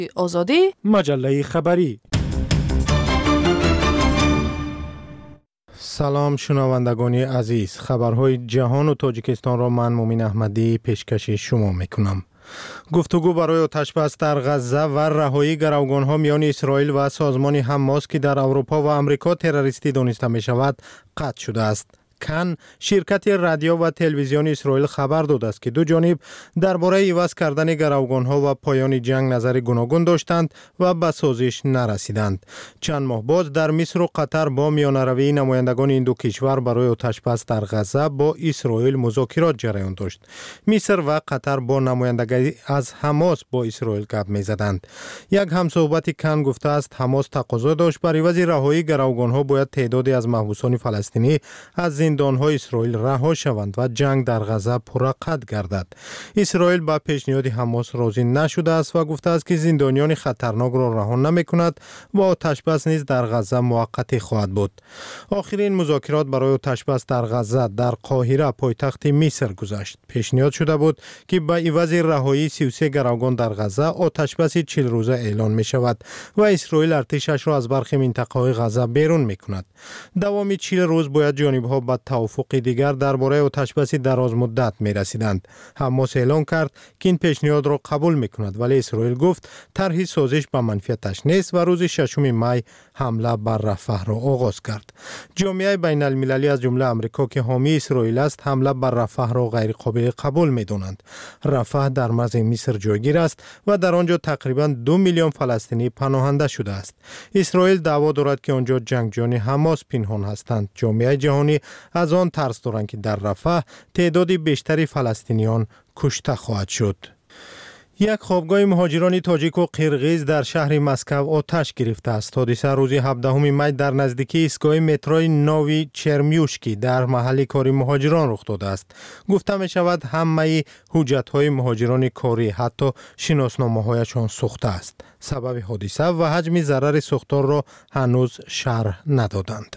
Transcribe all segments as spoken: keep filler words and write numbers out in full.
آزادی مجله خبری. سلام شنوندگان عزیز، خبرهای جهان و تاجیکستان را من مومین احمدی پیشکش شما میکنم. گفتگو برای آتشبس در غزه و رهایی گروگان‌ها میان اسرائیل و سازمان حماس که در اروپا و آمریکا تروریستی دانسته می شود قطع شده است. کن شرکت رادیو و تلویزیون اسرائیل خبر داده است که دو جانب درباره عوض کردن گروگان‌ها و پایان جنگ نظر گوناگون داشتند و به سازش نرسیدند. چند ماه بعد در مصر و قطر با میانه‌روی نمایندگان این دو کشور برای آتشبس در غزه با اسرائیل مذاکرات جریان داشت. مصر و قطر با نمایندگی از حماس با اسرائیل گپ می‌زدند. یک همصحبت کن گفته است حماس تقاضا داشت بر عوض رهایی گروگان‌ها باید تعدادی از محبوسان فلسطینی از زندان‌های اسرائیل رها شوند و جنگ در غزه پرقد گردد. اسرائیل با پیشنهاد حماس راضی نشده است و گفته است که زندانیان خطرناک را رها نمی‌کند و آتشبس نیز در غزه موقت خواهد بود. آخرین مذاکرات برای آتشبس در غزه در قاهره پایتخت مصر گذشت. پیشنهاد شده بود که به عوض رهایی سی و سه گروگان در غزه آتشبس چهل روزه اعلان می‌شود و اسرائیل ارتشش را از برخی منطقه‌های غزه بیرون می‌کند. دوام چهل روز باید جانب‌ها با توافق دیگر درباره آتشبس دراز مدت می رسیدند. حماس اعلام کرد که این پیشنهاد را قبول می کند، ولی اسرائیل گفت طرح سازش به منفعتش نیست و روز ششم می حمله بر رفح را آغاز کرد. جامعه بین المللی از جمله آمریکا که حامی اسرائیل است حمله بر رفح را غیر قابل قبول می دانند. رفح در مرز مصر جایگیر است و در آنجا تقریبا دو میلیون فلسطینی پناهنده شده است. اسرائیل دعوا دارد که آنجا جنگجویان حماس پنهان هستند. جامعه جهانی از آن ترس دارند که در رفح تعداد بیشتری فلسطینیان کشته خواهد شد. یک خوابگاه مهاجران تاجیک و قرغیز در شهر مسکو آتش گرفته است. حادثه روز هفدهم می در نزدیکی ایستگاه مترو نوی چرمیوشکی در محل کاری مهاجران رخ داده است. گفته می شود همه حجت های مهاجران کاری حتی شناسنامه هایشان سوخته است. سبب حادثه و حجم ضرر سوختار را هنوز شرح ندادند.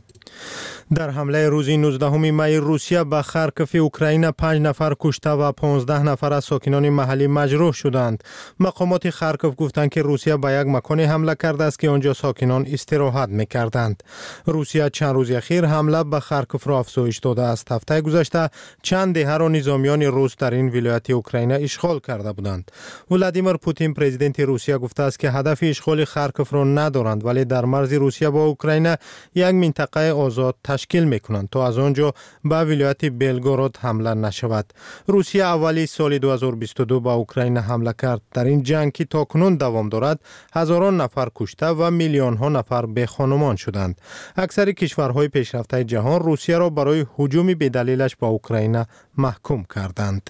در حمله روز نوزدهم می روسیه به خارکوف اوکراین پنج نفر کشته و پانزده نفر از ساکنان محلی مجروح شدند. مقامات خارکوف گفتند که روسیه به یک مکان حمله کرده است که آنجا ساکنان استراحت می‌کردند. روسیه چند روز اخیر حمله به خارکوف را افزایش داده است. هفته گذشته چند دهه را نظامیان روس در این ولایت اوکراین اشغال کرده بودند. ولادیمیر پوتین پرزیدنت روسیه گفته است که هدف اشغال خارکوف را ندارند، ولی در مرز روسیه با اوکراین یک منطقه آزاد تشکیل میکنند تا از آنجا به ولایت بلگورود حمله نشود. روسیه اولی سال دو هزار و بیست و دو به اوکراین حمله کرد. در این جنگ که تاکنون دوام دارد هزاران نفر کشته و میلیون ها نفر به خانمان شدند. اکثر کشورهای پیشرفته جهان روسیه را برای هجوم بی‌دلیلش به اوکراین محکوم کردند.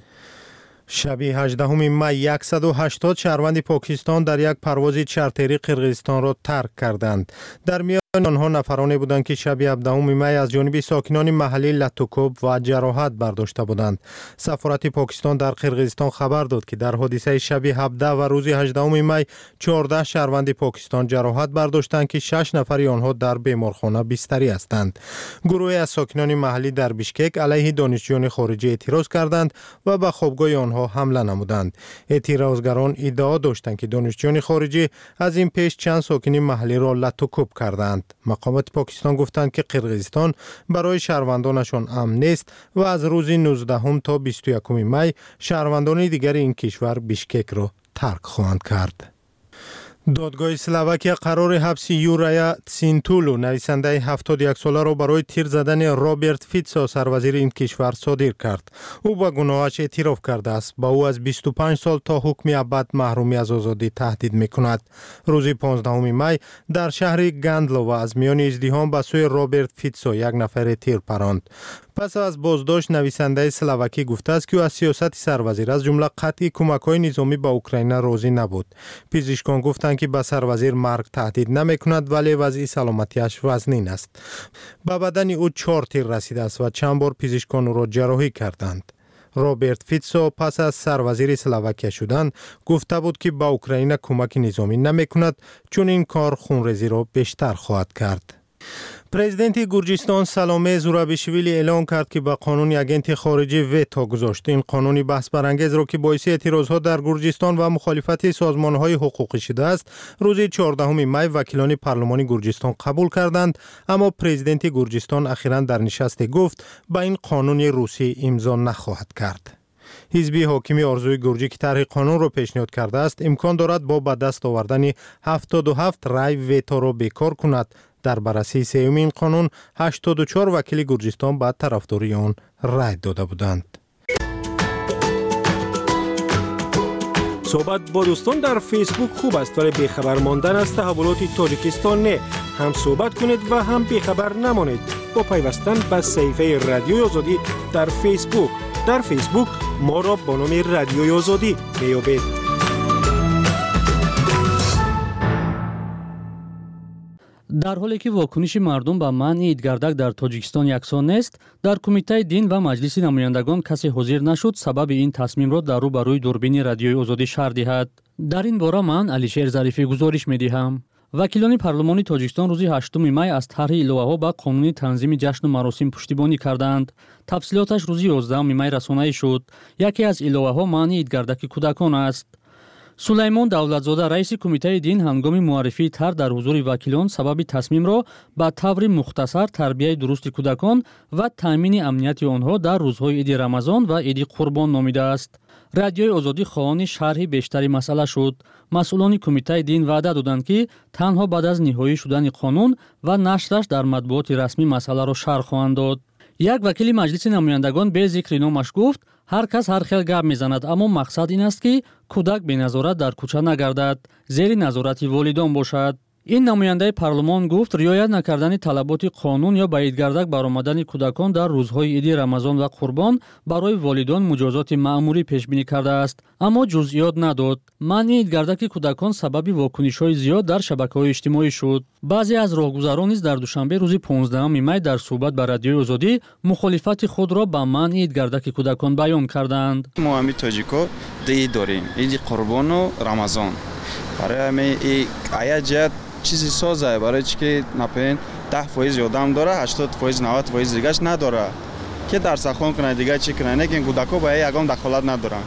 شب هجدهم می صد و هشتاد شهروند پاکستان در یک پرواز چارتری قرقیزستان را ترک کردند. در میان آنها نفرانی بودند که شب هفدهم می از جانب ساکنان محلی لطوکوب و جراحت برداشته بودند. سفارت پاکستان در قرقیزستان خبر داد که در حادثه شب هفده و روز هجدهم می چهارده شهروند پاکستان جراحت برداشتند که شش نفر آنها در بیمارخانه بستری هستند. گروهی از ساکنان محلی در بیشکک علیه دانشجویان خارجی اعتراض کردند و به خوابگاه آنها حمله نمودند. اعتراضگران ادعا داشتند که دانشجویان خارجی از این پیش چند ساکن محلی را لطوکوب کردند. مقامات پاکستان گفتند که قرقیزستان برای شهروندانشان امن نیست و از روز نوزدهم تا بیست و یکم می شهروندان دیگر این کشور بیشکک را ترک خواهند کرد. دادگاه اسلواکیه قرار حبس یوریا تسینتولو نویسنده هفتاد و یک ساله را برای تیر زدن رابرت فیتسو سروزیر این کشور صادر کرد. او به گناهش اعتراف کرده است. با او از بیست و پنج سال تا حکم ابد محرومی از آزادی تهدید می‌کند. روز پانزدهم می در شهر گندلو از میان ازدحام به سوی رابرت فیتسو یک نفر تیر پراند. پس از بازداشت نویسنده اسلواکی گفته است که او از سیاست سروزیر از جمله قطعی کمک‌های نظامی به اوکراین راضی نبود. پزشکان گفتند که به سروزیر مرگ تهدید نمی‌کند ولی وضع سلامتیش وزنین است. به بدن او چهار تیر رسیده است و چند بار پزشکان او را جراحی کردند. رابرت فیتسو پس از سروزیر اسلواکیه شدن گفته بود که به اوکراین کمک نظامی نمی‌کند چون این کار خونریزی را بیشتر خواهد کرد. президенти Гурҷистон Саломе Зурабишвили эълон кард, ки ба қонуни агенти хориҷӣ вето гузошт. Ин қонуни баҳсбарангезро, ки боиси эътирозҳо дар Гурҷистон ва мухолифати созмонҳои ҳуқуқӣ шудааст, рӯзи чордаҳуми май вакилони парлумони Гурҷистон қабул карданд, аммо президенти Гурҷистон ахиран дар нишасте гуфт ба ин қонуни русӣ имзо нахоҳад кард. ҳизби ҳокими Орзуи Гурҷӣ, ки тарҳи қонунро пешниҳод кардааст, имкон дорад бо ба даст овардани ҳафтоду ҳафт рай веторо бекор кунад. дар баррасии сеюми ин қонун ҳаштоду чор вакили Гурҷистон ба тарафдории он рай дода буданд. صحبت با دوستان در فیسبوک خوب است، ولی بیخبر ماندن از تحولات تاجیکستان نه. هم صحبت کنید و هم بیخبر نمانید با پیوستن به صفحه رادیوی آزادی در فیسبوک. در فیسبوک ما را با نام رادیوی آزادی میابید. در حالی که واکنش مردم به منع ایدگردک در تاجیکستان یکسان نیست، در کمیته دین و مجلس نمایندگان کسی حاضر نشد سبب این تصمیم را در روبروی دوربین رادیوی آزادی شرح دهد. در این باره من علیشیر ظریفی گزارش می‌دهم. وکیلان پارلمانی تاجیکستان روز هشتم می از طرح الوه‌ها به قانون تنظیم جشن و مراسم پشتیبانی کردند. تفصیلاتش روز یازدهم می رسانه‌ای شد. یکی از الوه‌ها منع ایدگردک کودکان است. سلیمان دولتزاده رئیس کمیته دین هنگام معرفی طرح در حضور وکیلان سبب تصمیم را به طور مختصر تربیت درست کودکان و تامین امنیت آنها در روزهای عید رمضان و عید قربان نامیده است. رادیوی آزادی خواهان شرح بیشتری مسئله شد. مسئولان کمیته دین وعده دادند که تنها بعد از نهایی شدن قانون و نشرش در مطبوعات رسمی مسئله را شرح خواهند داد. یک وکیل مجلس نمایندگان به ذکر نامش گفت هر کس هر خیل گپ میزند، اما مقصد این است که کودک به نظارت در کوچه نگردد، زیر نظارت والدان باشد. این نماینده پارلمان گفت رعایت نکردن طلبات قانون یا به ایدگردک برآمدن کودکان در روزهای عید رمضان و قربان برای والدان مجازات مأموری پیش بینی کرده است، اما جزئیات نداد. منع ایدگردک کودکان سبب واکنش‌های زیاد در شبکه‌های اجتماعی شد. بعضی از راهگذران نیز در دوشنبه روز پانزدهم می در صحبت با رادیوی آزادی مخالفت خود را با منع ایدگردک کودکان بیان کردند. ما همین تاجیکا عید داریم، عید قربان و رمضان. برای همین این جهت چیزی سازه، برای چی که نپین ده فایز یادم داره، هشتاد فایز نود فایز دیگهش نداره که درس خوان کنه دیگه چی کنه، نه که کودکا با یگام دخالت ندارن.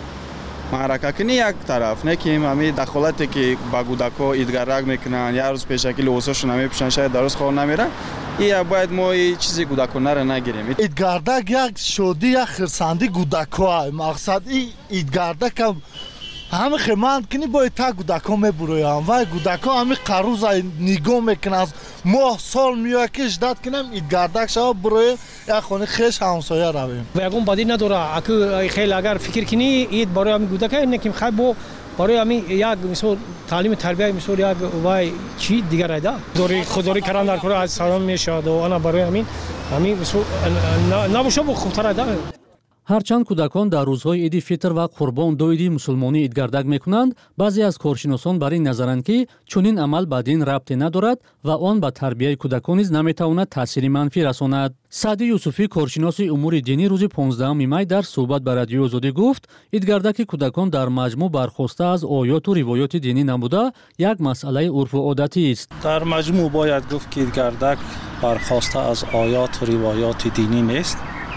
معرکه کنی یک طرف، نه که همین دخالتی که با کودکا ایدگردک میکنن یا روز پیش شکل اوساشون نمیپوشن شاید درست خوان نمیره. این باید ما این چیزی کودکا نره نگیریم. ایدگردک یک شادی یک خرسندی کودکا، مقصد این ایدگردک هم همه خیمند کنی باید تا کودکا میبرویم و کودکا همه قروز نگاه میکنن از ماه سال میوه که جدت کنم ایدگردک شب برویم یک خونه خیش همسایه رویم و یکون بادی نداره اکو خیلی اگر فکر کنی اید برای همین کودکا اینه که خیلی با برای همین یک مثال تعلیم تربیت مثال یک وای چی دیگر ایده دوری خودداری کردن در کار از سلام میشد و انا برای همین همین مثال نباشه با خوبتر ایده. هرچند کودکان در روزهای عید فطر و قربان دو عید مسلمانی ایدگردک میکنند، بعضی از کارشناسان بر این نظرند که چنین عمل به دین ربطی ندارد و آن به تربیت کودکان نیز نمیتواند تاثیر منفی رساند. سعدی یوسفی کارشناس امور دینی روز پانزدهم می در صحبت با رادیو آزادی گفت ایدگردک کودکان در مجموع برخواسته از آیات و روایات دینی نبوده یک مسئله عرف و عادتی است. در مجموع باید گفت که ایدگردک برخواسته از آیات و روایات دینی نیست،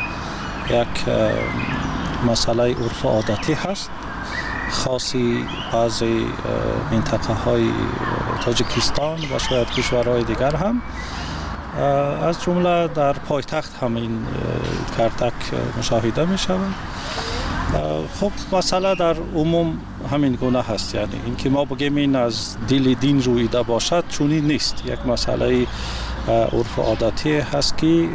یک مسئله عرف عادتی هست، خاصی بعضی منطقه های تاجیکستان و شاید کشورهای دیگر هم، از جمله در پایتخت هم این ایدگردک مشاهده می شود. خب مسئله در عموم همین گونه هست، یعنی اینکه ما بگیم این از دل دین رویده باشد چونی نیست، یک مسئله عرف عادتی هست که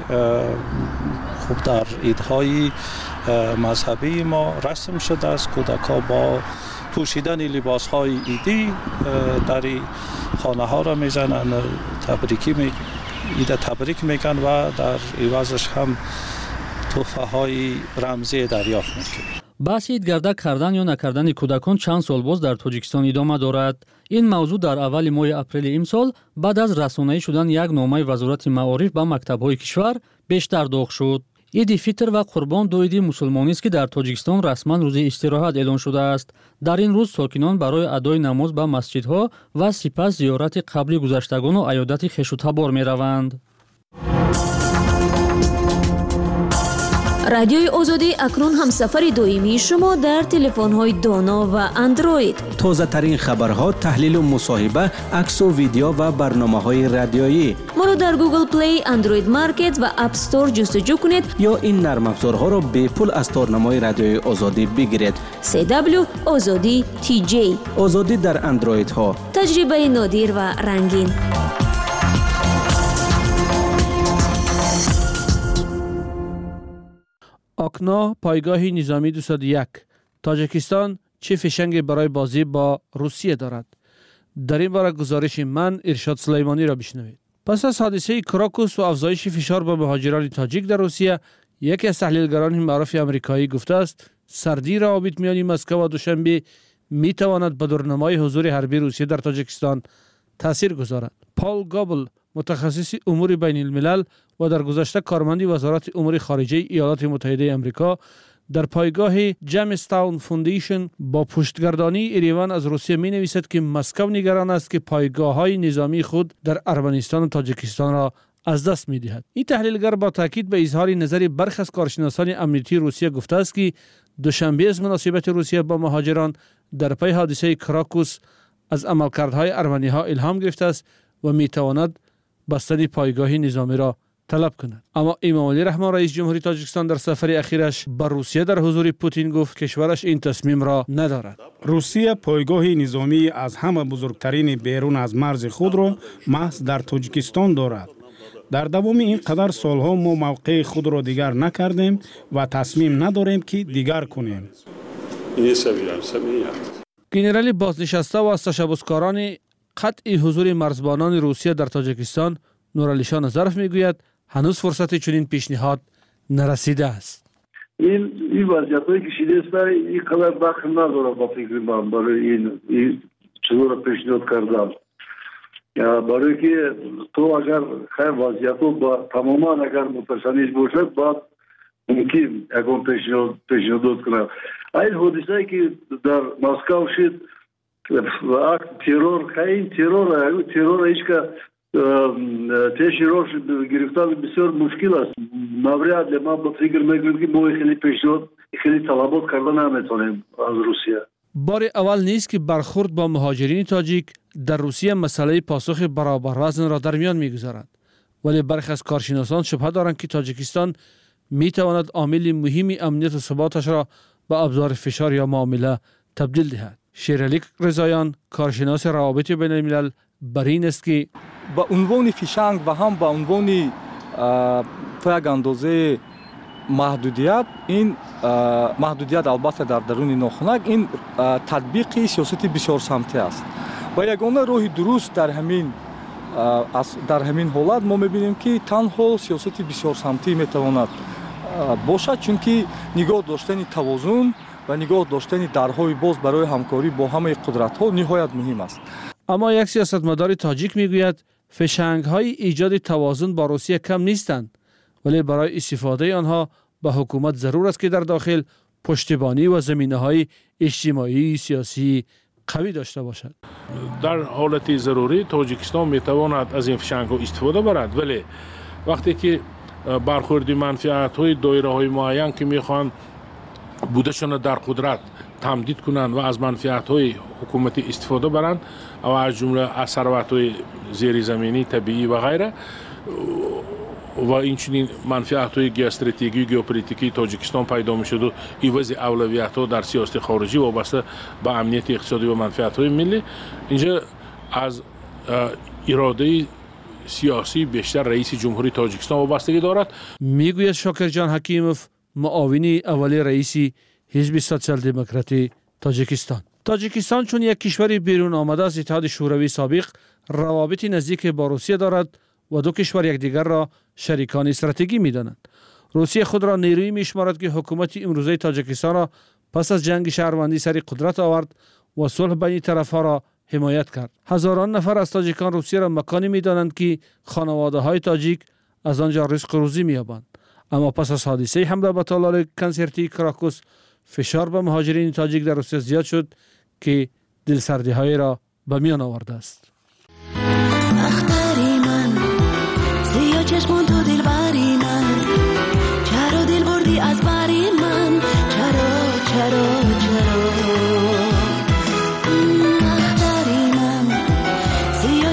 خب در عیدهای مذهبی ما رسم شده است کودک‌ها با پوشیدن لباس‌های عیدی در خانه ها را میزنن، تبریکی می عید تبریک میگن و در عوضش هم تحفه های رمزی دریافت میکنن. بحث ایدگردک کردن یا نکردن کودکان چند سال باز در تاجیکستان ادامه دارد. این موضوع در اول ماه اپریل امسال بعد از رسانه‌ای شدن یک نامه وزارت معارف به مکتب‌های کشور بیشتر داغ شد. عید فطر و قربان دو عید مسلمانی است که در تاجیکستان رسما روز استراحت اعلان شده است. در این روز ساکنان برای ادای نماز به مسجدها و سپس زیارت قبر گذشتگان و عیادت خویش و تبار می‌روند. رادیوی آزادی اکنون همسفر دائمی شما در تلفن‌های دانا و اندروید. تازه ترین خبرها، تحلیل و مصاحبه، عکس و ویدیو و برنامه‌های رادیویی. ما را در گوگل پلی، اندروید مارکت و اپ استور جستجو کنید یا این نرم افزارها را به پول از تارنمای رادیوی آزادی بگیرید. سی دبلیو آزادی تی جی. آزادی در اندروید ها. تجربه نادر و رنگین. آکنا، پایگاه نظامی دویست و یک. تاجیکستان چه فشنگ برای بازی با روسیه دارد؟ در این باره گزارش من ارشاد سلیمانی را بشنوید. پس از حادثه کراکوس و افزایش فشار با مهاجران تاجیک در روسیه، یکی از تحلیلگران معروف آمریکایی گفته است سردی روابط میان مسکو و دوشنبه می تواند به دورنمای حضور حربی روسیه در تاجیکستان تاثیر گذارد. پال گابل، متخصص امور بین الملل و در گذشته کارمند وزارت امور خارجه ایالات متحده آمریکا در پایگاه جیمستاون فوندیشن با پشتگردانی ایروان از روسیه می نویسد که مسکو نگران است که پایگاه های نظامی خود در ارمنستان و تاجیکستان را از دست می دهد. این تحلیلگر با تاکید به اظهار نظر برخی از کارشناسان امنیتی روسیه گفته است که دوشنبه از مناسبت روسیه با مهاجران در پی حادثه کراکوس از عملکردهای ارمنی ها الهام گرفته است و می تواند بستن پایگاه نظامی را طلب کند. اما امامعلی رحمان رئیس جمهوری تاجیکستان در سفر اخیرش به روسیه در حضور پوتین گفت کشورش این تصمیم را ندارد. روسیه پایگاه نظامی از همه بزرگترین بیرون از مرز خود را محض در تاجیکستان دارد. در دوام این قدر سالها ما موقع خود را دیگر نکردیم و تصمیم نداریم که دیگر کنیم. گنرال بازنشسته و از تشبثکاران قطع حضور مرزبانان روسیه در تاجیکستان نورعلیشان ظرف میگوید هنوز فرصت چنین پیشنهاد نرسیده است. این این وضعیتی که شده است این قدر دخل نداره با فکر من برای این این چطور پیشنهاد کردن. یا برای که تو اگر خیر وضعیت با تماما اگر متسانیش باشد بعد ممکن اگر پیشنهاد پیشنهاد کنه. این حادثه‌ای که در مسکو شد و اکت ترور خیلی ترور ترور ایش که تشی روش گرفتن بسیار مشکل است. مورد ما با فکر میکنیم که ما خیلی پیشنهاد خیلی طلبات کردن نمیتونیم از روسیه. بار اول نیست که برخورد با مهاجرین تاجیک در روسیه مسئله پاسخ برابر وزن را در میان میگذارد. ولی برخی از کارشناسان شبهه دارند که تاجیکستان میتواند عامل مهم امنیت و ثباتش را به ابزار فشار یا معامله تبدیل دهد. شیرعلی رضاییان، کارشناس روابط بین الملل، بر این است که با عنوان فیشنگ و هم با عنوان تا یک اندازه محدودیت، این محدودیت البته در درون ناخنک این تطبیق سیاست بسیار سمتی است و یگانه راه درست در همین در همین حالت ما میبینیم که تنها سیاست بسیار سمتی میتواند باشد، چون که نگاه داشتن توازن و نگاه داشتن درهای باز برای همکاری با همه قدرت‌ها نهایت مهم است. اما یک سیاستمدار تاجیک میگوید فشنگ‌های ایجاد توازن با روسیه کم نیستند، ولی برای استفاده آنها به حکومت ضرور است که در داخل پشتیبانی و زمینه‌های اجتماعی سیاسی قوی داشته باشد. در حالت ضروری تاجیکستان میتواند از این فشنگ‌ها استفاده برد، ولی وقتی که برخوردی منفعت‌های دایره‌های معین که میخوان بودشان در قدرت تمدید کنند و از منفعت‌های حکومتی استفاده برند و از جمله از ثروت‌های زیرزمینی، طبیعی و غیره و این چنین منفعت‌های گیوستراتژیکی و ژئوپلیتیکی تاجیکستان پیدا می‌شد و عوض اولویت‌ها در سیاست خارجی وابسته به امنیت اقتصادی و منفعت‌های ملی، اینجا از اراده سیاسی بیشتر رئیس جمهوری تاجیکستان وابستگی دارد. میگوید شاکرجان حکیموف، معاون اول رئیس حزب سوسیال دموکراتی تاجیکستان. تاجیکستان چون یک کشور بیرون آمده از اتحاد شوروی سابق روابط نزدیک با روسیه دارد و دو کشور یکدیگر را شریکان استراتژیکی می‌دانند. روسیه خود را نیرویی می‌شمارد که حکومت امروزه تاجیکستان را پس از جنگ شهروندی سر قدرت آورد و صلح بین طرف‌ها را حمایت کرد. هزاران نفر از تاجیکان روسیه را مکانی می‌دانند که خانواده‌های تاجیک از آنجا رزق و روزی می‌یابند. اما پس از حادثه حمله به تالار کنسرتی کراکوس فشار به مهاجرین تاجیک در روسیه زیاد شد که دلسردی‌های را به میان آورده است. اختری من زیاد چشمون تو دل بری من چرا دل بردی از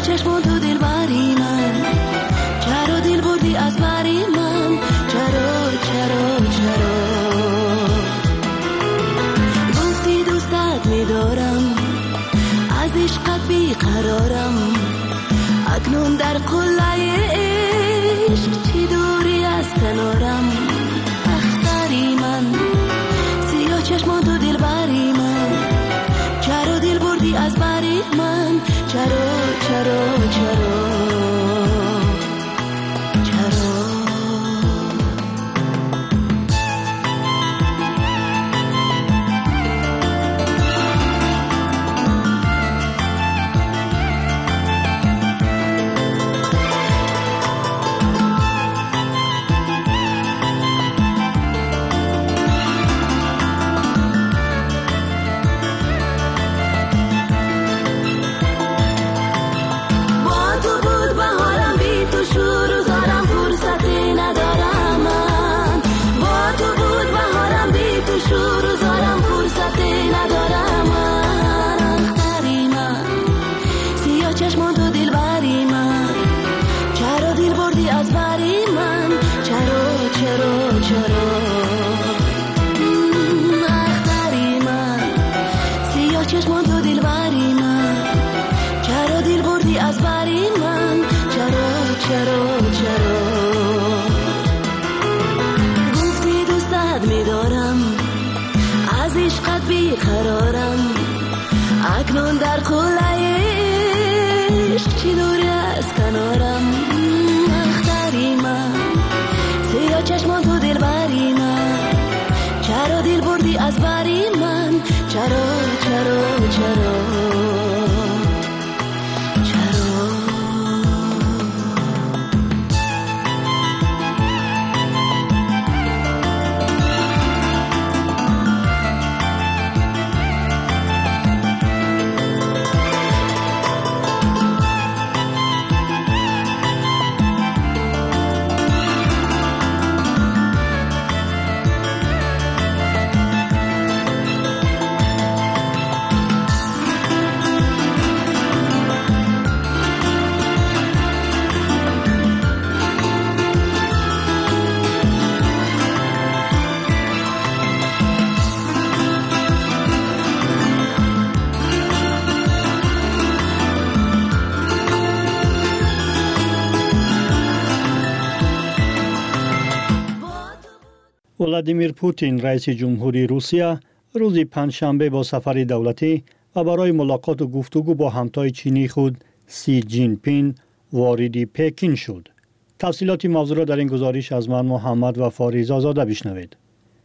چشم تو دلبری من، چرا دل بردی از بری من، چرا چرا چرا گفتی دوستت می‌دارم، از عشقت بیقرارم، اکنون در قله عشق چی دوری از کنارم. اختری من، سیاه چشمان تو دلبری من، چرا دل بردی از بری من، چرا چرا چرا بیقرارم، اکنون در قله عشق چی دوری از کنارم. اختری من، سیاه چشمان تو دلبری من، چرا دل بردی از بری من، چرا چرا چرا ولادیمیر پوتین رئیس جمهوری روسیه روز پنجشنبه با سفر دولتی و برای ملاقات و گفتگو با همتای چینی خود سی جین پین وارد پکین شد. تفصیلات موضوع را در این گزارش از من محمد و فاریزا زاده بشنوید.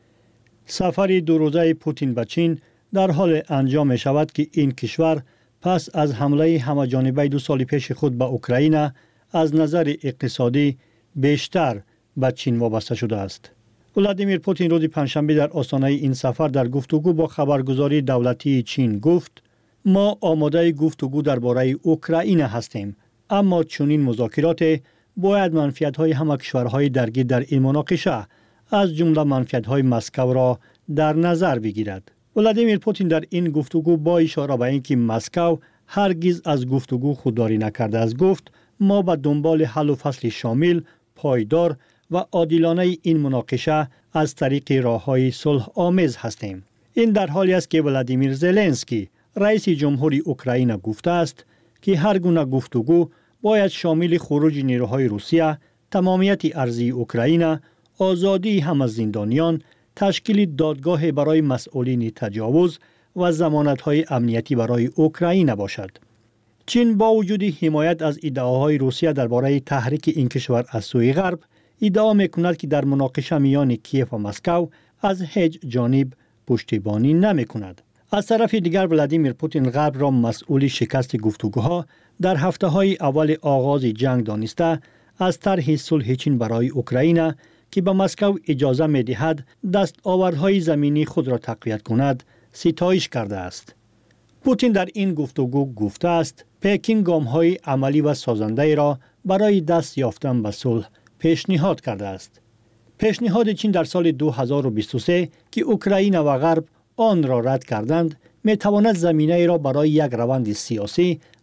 سفر دو روزه پوتین به چین در حال انجام می شود که این کشور پس از حمله همه‌جانبه دو سال پیش خود به اوکراین از نظر اقتصادی بیشتر به چین وابسته شده است. ولادیمیر پوتین روز پنجشنبه در آستانه این سفر در گفتگو با خبرگزاری دولتی چین گفت: ما آماده گفتگو درباره اوکراین هستیم، اما چنین مذاکرات باید منفعت‌های همه کشورهای درگیر در این مناقشه از جمله منفعت‌های مسکو را در نظر بگیرد. ولادیمیر پوتین در این گفتگو با اشاره به اینکه مسکو هرگز از گفتگو خودداری نکرده است گفت: ما به دنبال حل و فصل شامل، پایدار و عادلانه این مناقشه از طریق راه‌های صلح آمیز هستیم. این در حالی است که ولادیمیر زلنسکی رئیس جمهوری اوکراین گفته است که هر گونه گفتگو باید شامل خروج نیروهای روسیه، تمامیت ارضی اوکراین، آزادی همه زندانیان، تشکیل دادگاه برای مسئولین تجاوز و ضمانت‌های امنیتی برای اوکراین باشد. چین با وجود حمایت از ادعاهای روسیه درباره تحریک این کشور از سوی غرب، ادعا می‌کند که در مناقشه میان کیف و مسکو از هیچ جانب پشتیبانی نمی‌کند. از طرف دیگر ولادیمیر پوتین غرب را مسئول شکست گفتگوها در هفته‌های اول آغاز جنگ دانسته از طرح صلح چین برای اوکراین که به مسکو اجازه می‌دهد دستاوردهای زمینی خود را تقویت کند ستایش کرده است. پوتین در این گفتگو گفته است پکین گام‌های عملی و سازنده را برای دست یافتن به صلح پیشنهاد کرده است. پیشنهاد چین در سال دو هزار و بیست و سه که اوکراین و غرب آن را رد کردند می تواند زمینه را برای یک روند سیاسی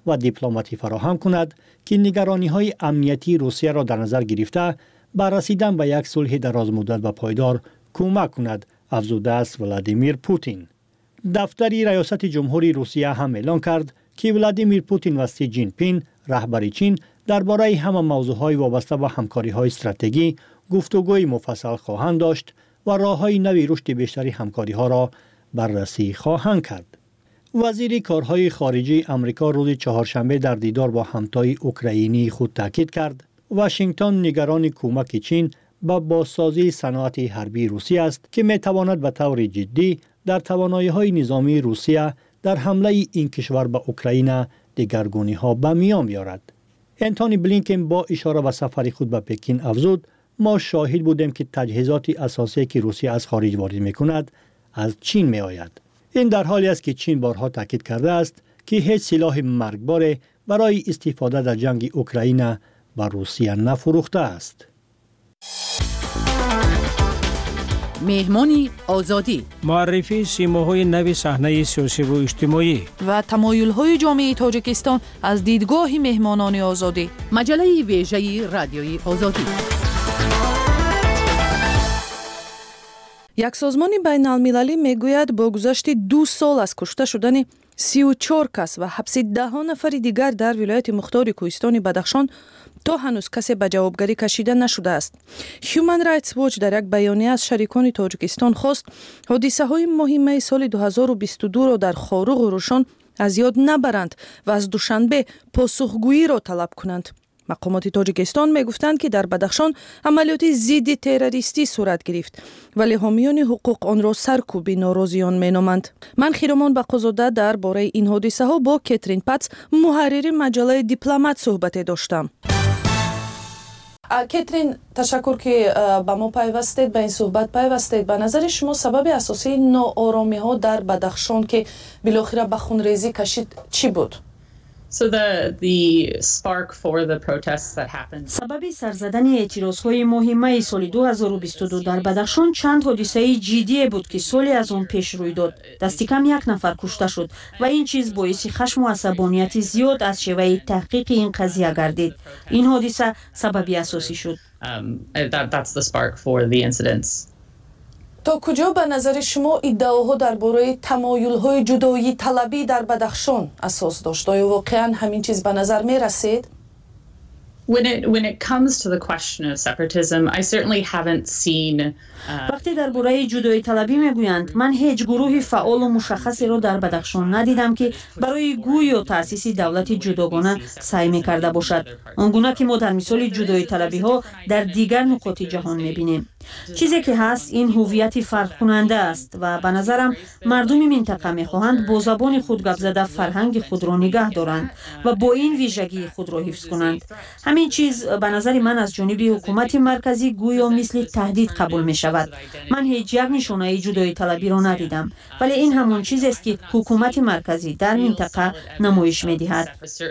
و دیپلماتی فراهم کند که نگرانی‌های امنیتی روسیه را در نظر گرفته بر رسیدن به یک صلح درازمدت و پایدار کمک کند، افزوده است ولادیمیر پوتین. دفتر ریاست جمهوری روسیه هم اعلام کرد که ولادیمیر پوتین و سی جین پین رهبر چین درباره همه موضوعهای وابسته به همکاری‌های استراتژی گفتگوی مفصل خواهند داشت و راه‌های نوی رشد بیشتری همکاری‌ها را بررسی خواهند کرد. وزیر کارهای خارجه آمریکا روز چهارشنبه در دیدار با همتای اوکراینی خود تاکید کرد واشنگتن نگران کمک چین به بازسازی صنعت حربی روسیه است که می‌تواند به طور جدی در توانایی‌های نظامی روسیه در حمله این کشور به اوکراین دگرگونی‌ها به میان بیارد. انتونی بلینکن با اشاره به سفر خود به پکین افزود ما شاهد بودیم که تجهیزات اساسی که روسیه از خارج وارد می‌کند از چین می‌آید. این در حالی است که چین بارها تاکید کرده است که هیچ سلاح مرگبار برای استفاده در جنگ اوکراین به روسیه نفروخته است. مهمانی آزادی، معرفی سیماهای نوی صحنه سیاسی و اجتماعی و تمایل‌های جامعه تاجیکستان از دیدگاه مهمانان آزادی. مجله ویژه رادیوی آزادی. یک سازمان بین المللی میگوید با گذشت دو سال از کشته شدن سی و چهار کس و حبس ده نفر دیگر در ولایت مختار کوهستان بدخشان تا هنوز کسی به جوابگری کشیده نشده است. هیومن رایتس واچ در یک بیانیه از شریکان تاجیکستان خواست حادثه های مهم سال دو هزار و بیست و دو را در خاروق و روشن از یاد نبرند و از دوشنبه پاسخگویی را طلب کنند. مقامات تاجیکستان میگفتند که در بدخشان عملیات ضد تروریستی صورت گرفت ولی حامیان حقوق آن را سرکوب ناراضیان مینامند. من خیرمان بقازاده درباره این حادثه ها با کاترین پاتس محرر مجله دیپلمات صحبت داشتم. کاترین، تشکر که با ما پیوستید، به این صحبت پیوستید. به نظر شما سبب اساسی ناآرامی ها در بدخشان که بالاخره به خونریزی کشید چی بود؟ So the the spark for the protests that happened. سبب سرزدن اعتراضهای مهمه سال دو هزار و بیست و دو در بدخشان چند حادثه جدی بود که سالی از آن پیش روی داد. دست کم یک نفر کشته شد و این چیز باعث خشم و عصبانیت زیاد از شیوه تحقیق این قضیه گردید. این حادثه سبب اساسی شد. Um, that, that's the spark for the incidents. تا کجا به نظر شما ادعاها درباره تمایل‌های جدایی طلبی در بدخشان اساس داشت؟ آیا واقعاً همین چیز به نظر می رسید؟ When it when it comes to the question of separatism, I certainly haven't seen. وقتی درباره جدایی طلبی میگویند، من هیچ گروه فعال و مشخصی را در بدخشان ندیدم که برای گوی و تأسیس دولت جداگانه سعی می‌کرده باشد. آنگونه که ما در مثال جدایی طلبی ها در دیگر نقاط جهان می‌بینیم. چیزی که هست این هویت فرق کننده است و به نظرم مردم منطقه می‌خواهند با زبان خود گپ زده فرهنگ خود را نگه دارند و با این ویژگی خود را حفظ کنند. همین چیز به نظر من از جانب حکومت مرکزی گویا مثل تهدید قبول می‌شود. من هیچ یک نشانه جدایی طلبی را ندیدم ولی این همون چیزی است که حکومت مرکزی در منطقه نمایش می‌دهد.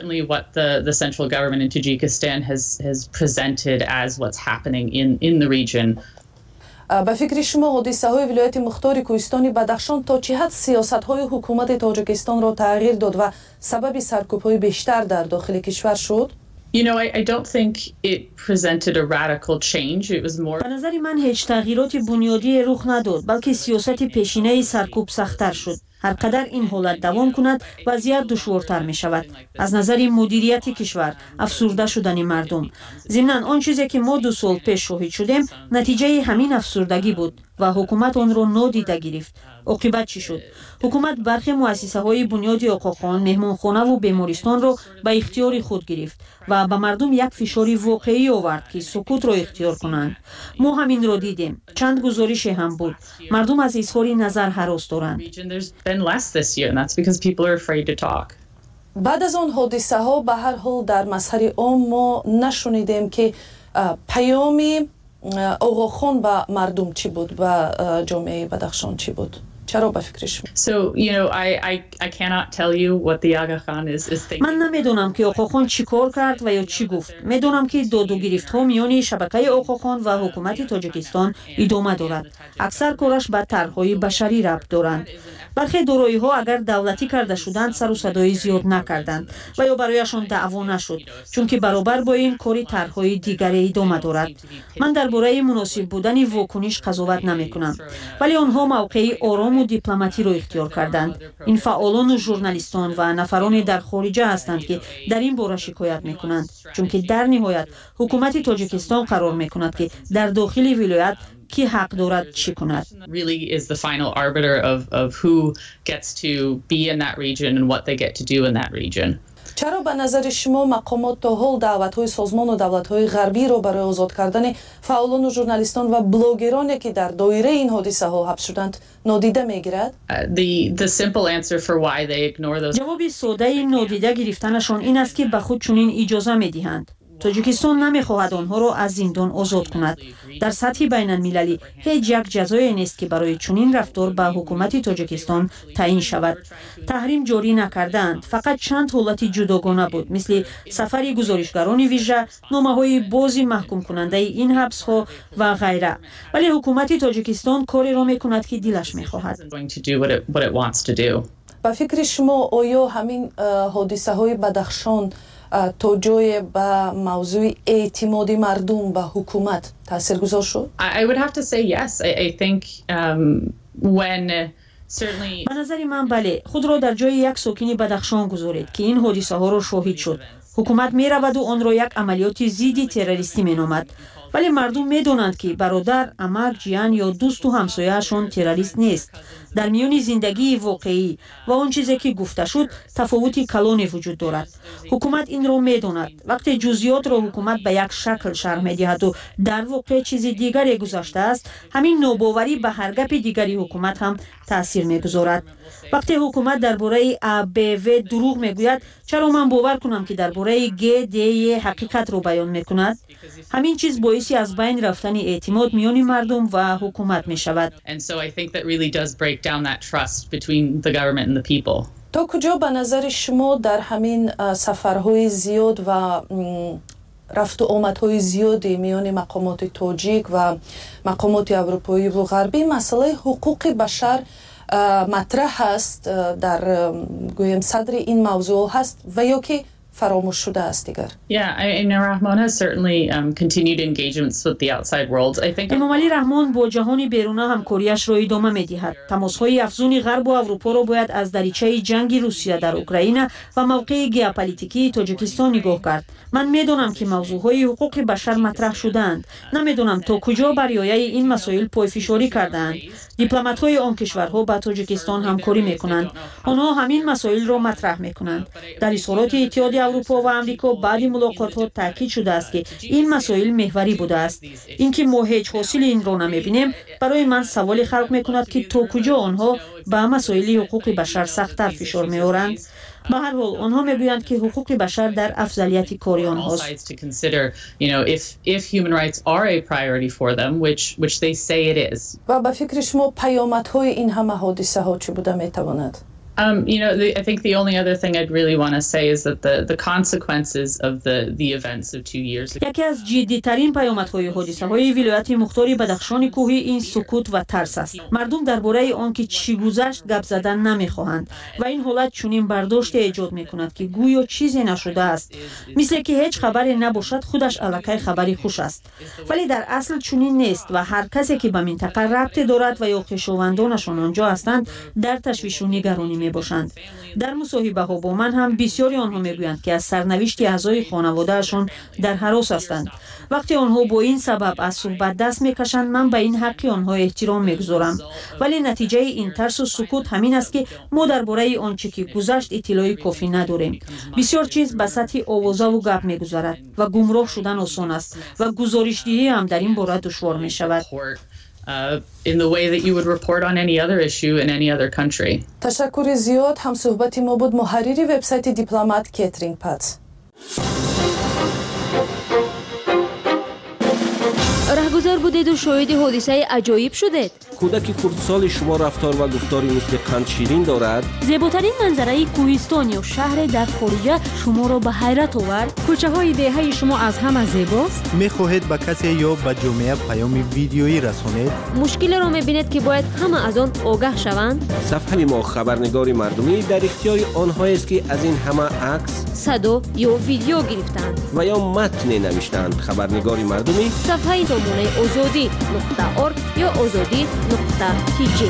به فکر شما حادثه های ولایت مختار کوهستان بدخشان تا چه حد سیاست های حکومت تاجیکستان را تغییر داد و سبب سرکوب های بیشتر در داخل کشور شد؟ You know, I, I don't think it presented a radical change. It was more. به نظر من هیچ تغییرات بنیادی رخ نداد بلکه سیاست پیشینه سرکوب سخت‌تر شد. هر قدر این حالت دوام کند وضعیت دشوارتر می شود. از نظر مدیریت کشور افسرده شدن مردم. ضمناً آن چیزی که ما دو سال پیش شاهد شدیم نتیجه همین افسردگی بود و حکومت آن را نادیده گرفت. عاقبت چی شد؟ حکومت برخی مؤسسه های بنیادی آقاخوان، مهمانخانه و بیمارستان را به اختیار خود گرفت و به مردم یک فشاری واقعی آورد که سکوت را اختیار کنند. ما همین را دیدیم. چند گزارش هم بود. مردم از اظهار نظر هراس دارند. بعد از آن حادثه ها به هر حال در مسیر عام ما نشنیدیم که پیام آقاخوان به مردم چی بود و جامعه بدخشان چی بود؟ چرا به فکر شما؟ So, you know, I, I, I cannot tell you what the Aga Khan is, is thinking. من نمیدونم که آقاخان چی کار کرد و یا چی گفت. میدونم که داد و گرفت ها میان شبکه آقاخان و حکومت تاجیکستان ادامه دارد. اکثر کارش به طرحهای بشری ربط دارند. برخی دارایی ها اگر دولتی کرده شدند سر و صدای زیاد نکردند و یا برایشان دعوا نشد، چون که برابر با این کاری طرحهای دیگری ادامه دارد. من درباره مناسب بودن واکنش قضاوت نمیکنم، ولی آنها موقعی آرام و دیپلماتی را اختیار کردند. این فعالان و ژورنالیستان و نفران در خارجه هستند که در این باره شکایت میکنند، چون که در نهایت حکومت تاجیکستان قرار میکند که در داخل ولایت کی حق دارد چی کند. Really is the final arbiter of of who gets to be in that region and what they get to do in that region. چرا به نظر شما مقامات تا حال دعوت‌های سازمان و دولت‌های غربی را برای آزاد کردن فعالان و ژورنالیستان و بلاگرانی که در دایره این حادثه ها حبس شدند نادیده می‌گیرد؟ The the simple answer for why they ignore those. جواب ساده نادیده گرفتنشان این است که به خود چنین اجازه می‌دهند. تاجیکستان نمی‌خواهد آنها را از زندان آزاد کند. در سطح بین المللی هیچ یک جزایی نیست که برای چنین رفتار به حکومت تاجیکستان تعیین شود. تحریم جاری نکردند، فقط چند حالت جداگانه بود، مثل سفر گزارشگران ویژه، نامه‌های بازی محکوم کننده این حبس‌ها و غیره. ولی حکومت تاجیکستان کاری را می‌کند که دلش می‌خواهد. با فکر شما آیا همین حادثه‌های بدخشان تو جای به موضوع اعتماد مردم به حکومت تاثیرگذار شد؟ I would have to say yes. I, I think um, when certainly. به نظر من بله. خود را در جای یک ساکن بدخشان گذارید که این حادثه ها را شاهد شد. حکومت می رود و آن را یک عملیات ضد تروریستی می نامد. ولی مردم می دانند که برادر، عمک، جیان یا دوست و همسایه‌شان تروریست نیست. در میان زندگی واقعی و آن چیزی که گفته شد تفاوتی کلانی وجود دارد. حکومت این را می داند. وقتی جزئیات را حکومت به یک شکل شرح می دهد و در واقع چیز دیگری گذشته است، همین ناباوری به هر گپ دیگری حکومت هم تاثیر می گذارد. وقتی حکومت درباره ا ب و دروغ می گوید، چرا من باور کنم که درباره گ دی حقیقت را بیان می کند؟ همین چیز باعث از بین رفتن اعتماد میان مردم و حکومت می شود. down that trust between the government and the people. تا کجا به نظر شما در همین سفرهای زیاد و رفت و آمدهای زیادی میان مقامات تاجیک و مقامات اروپایی و غربی مسئله حقوق بشر مطرح هست، در گویم صدر این موضوع هست و یا که فراموش شده است دیگر؟ Yeah, I mean, Rahman has certainly um, continued engagements with the outside world. I think امام علی رحمان با جهان بیرون همکاریش را ادامه می‌دهد. تماس‌های افزون غرب و اروپا را باید از دریچه جنگ روسیه در اوکراین و موقع ژئوپلیتیکی تاجیکستان نگاه کرد. من می‌دانم که موضوع‌های حقوق بشر مطرح شدند. نمی‌دانم تا کجا بر یایه این مسائل پایفشاری کردند. دیپلمات‌های آن کشورها با تاجیکستان همکاری می‌کنند. آنها همین مسائل را مطرح می‌کنند. در اظهارات اتحادیه اروپا و آمریکا بعد ملاقات‌ها تاکید شده است که این مسائل محوری بوده است. اینکه ما هیچ حاصل این را نمی‌بینیم برای من سوال خلق می‌کند که تا کجا آنها به مسائل حقوق بشر سخت‌تر فشار می‌آورند. به هر حال آنها میگویند که حقوق بشر در افضلیت کاری آنهاست. و به فکر شما پیامدهای این همه حادثه ها چه بوده میتواند؟ Um, you know, the, I think the only other thing I'd really want to say is that the the consequences of the the events of two years ago. یکی از جدی‌ترین پیامدهای حادثه‌های ولایت مختار بدخشان کوهی این سکوت و ترس است. مردم درباره آنکه چی گذشت گپ زدن نمی‌خواهند و این حالت چنین برداشت ایجاد می‌کند که گویا چیزی نشده است، مثل که هیچ خبری نباشد خودش الکی خبری خوش است. ولی در اصل چنین نیست و هر کسی که به منطقه ربط دارد و یا خویشاوندانشان آنجا هستند در تشویش و نگرانی باشند. در مصاحبه ها با من هم بسیاری آنها میگویند که از سرنوشت اعضای خانوادهشان در هراس هستند. وقتی آنها با این سبب از صحبت دست میکشند من به این حق آنها احترام میگذارم، ولی نتیجه این ترس و سکوت همین است که ما درباره آنچه که گذشت اطلاعی کافی نداریم. بسیار چیز به سطح آوازه و گپ میگذارد و گمراه شدن آسان است و گزارش‌دهی هم در این باره دشوار میشود. Uh, in the way that you would report on any other issue in any other country. تشکر زیاد. هم صحبتی ما بود محرری وبسایت دیپلمات کاترین پات. راهگذار بودید و شاهد حادثه عجایب شدید. کودک خردسال شما رفتار و گفتاری مثل قند شیرین دارد. زیباترین منظره کوهستان یا شهر در خارج شما را به حیرت آورد. کوچه های دهه شما از همه زیباست. میخواهید به کسی یا به جامعه پیام ویدیویی رسانید. مشکل را میبینید که باید همه از آن آگاه شوند. صفحه ما خبرنگار مردمی در اختیار آنها است که از این همه عکس، صدا یا ویدیو گرفتند و یا متن نوشتند. خبرنگار مردمی صفحه سامانه آزادی نقطه ارگ یا آزادی نقطه تیجی.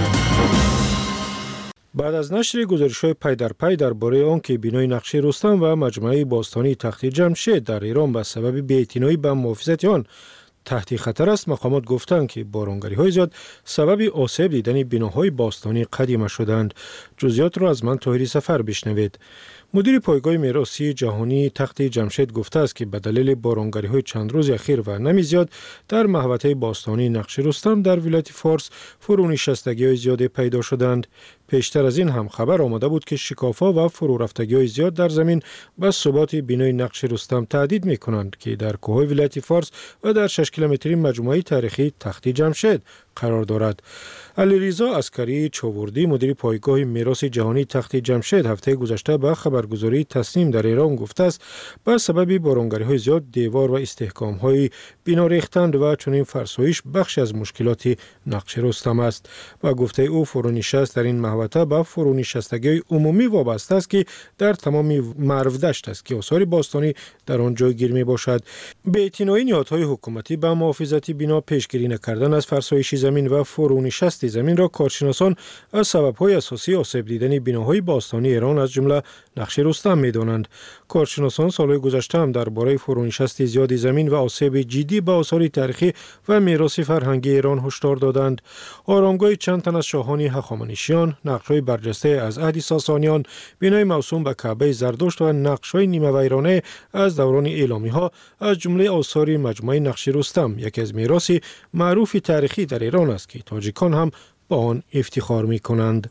بعد از نشر گزارش‌های پی در پی درباره آنکه بینای نقش رستم و مجموعه باستانی تخت جمشید در ایران به سبب بی‌اعتنایی به محافظت آن تحت خطر است، مقامات گفتند که بارانگری‌های زیاد سبب آسیب دیدن بناهای باستانی قدیمی شدند. جزئیات را از من طاهری سفر بشنوید. مدیر پایگاه میراثی جهانی تخت جمشید گفته است که به دلیل بارانگری‌های چند روز اخیر و نمی زیاد در محوطه باستانی نقش رستم در ولایت فارس فرونشستگی‌های زیاد پیدا شدند. پیشتر از این هم خبر آمده بود که شکاف‌ها و فرو رفتگی‌های زیاد در زمین به ثبات بینای نقش رستم تهدید می‌کنند که در کوههای ولایت فارس و در شش کیلومتری مجموعه تاریخی تخت جمشید قرار دارد. علیرضا عسکری چاوردی مدیر پایگاه میراث جهانی تخت جمشید هفته گذشته به خبرگزاری تصنیم در ایران گفته است به سبب بارانگری‌های زیاد دیوار و استحکام‌های بنا ریختند و چنین فرسایش بخش از مشکلات نقش رستم است. و گفته او فرونشست در این محوطه به فرونشستگی عمومی وابسته است که در تمام مرو دشت است که آثار باستانی در آن جایگیر می باشد. بی‌اعتنایی نهادهای حکومتی به محافظت بنا پیشگیری نکردن از فرسایش زمین و فرونشست زمین را کارشناسان از سبب‌های اساسی آسیب دیدن بناهای باستانی ایران از جمله نقش رستم می‌دانند. کارشناسان سال‌های گذشته هم درباره فرونشست زیاد زمین و آسیب جدی به آثار تاریخی و میراث فرهنگی ایران هشدار دادند. آرامگاه چند تن از شاهان هخامنشیان، نقش‌های برجسته از عهد ساسانیان، بنای موسوم به کعبه زردشت و نقش‌های نیمه ویرانه از دوران ایلامی‌ها از جمله آثار مجموعه نقش رستم یکی از میراث معروف تاریخی در ایران است که تاجیکان هم با آن افتخار می‌کنند.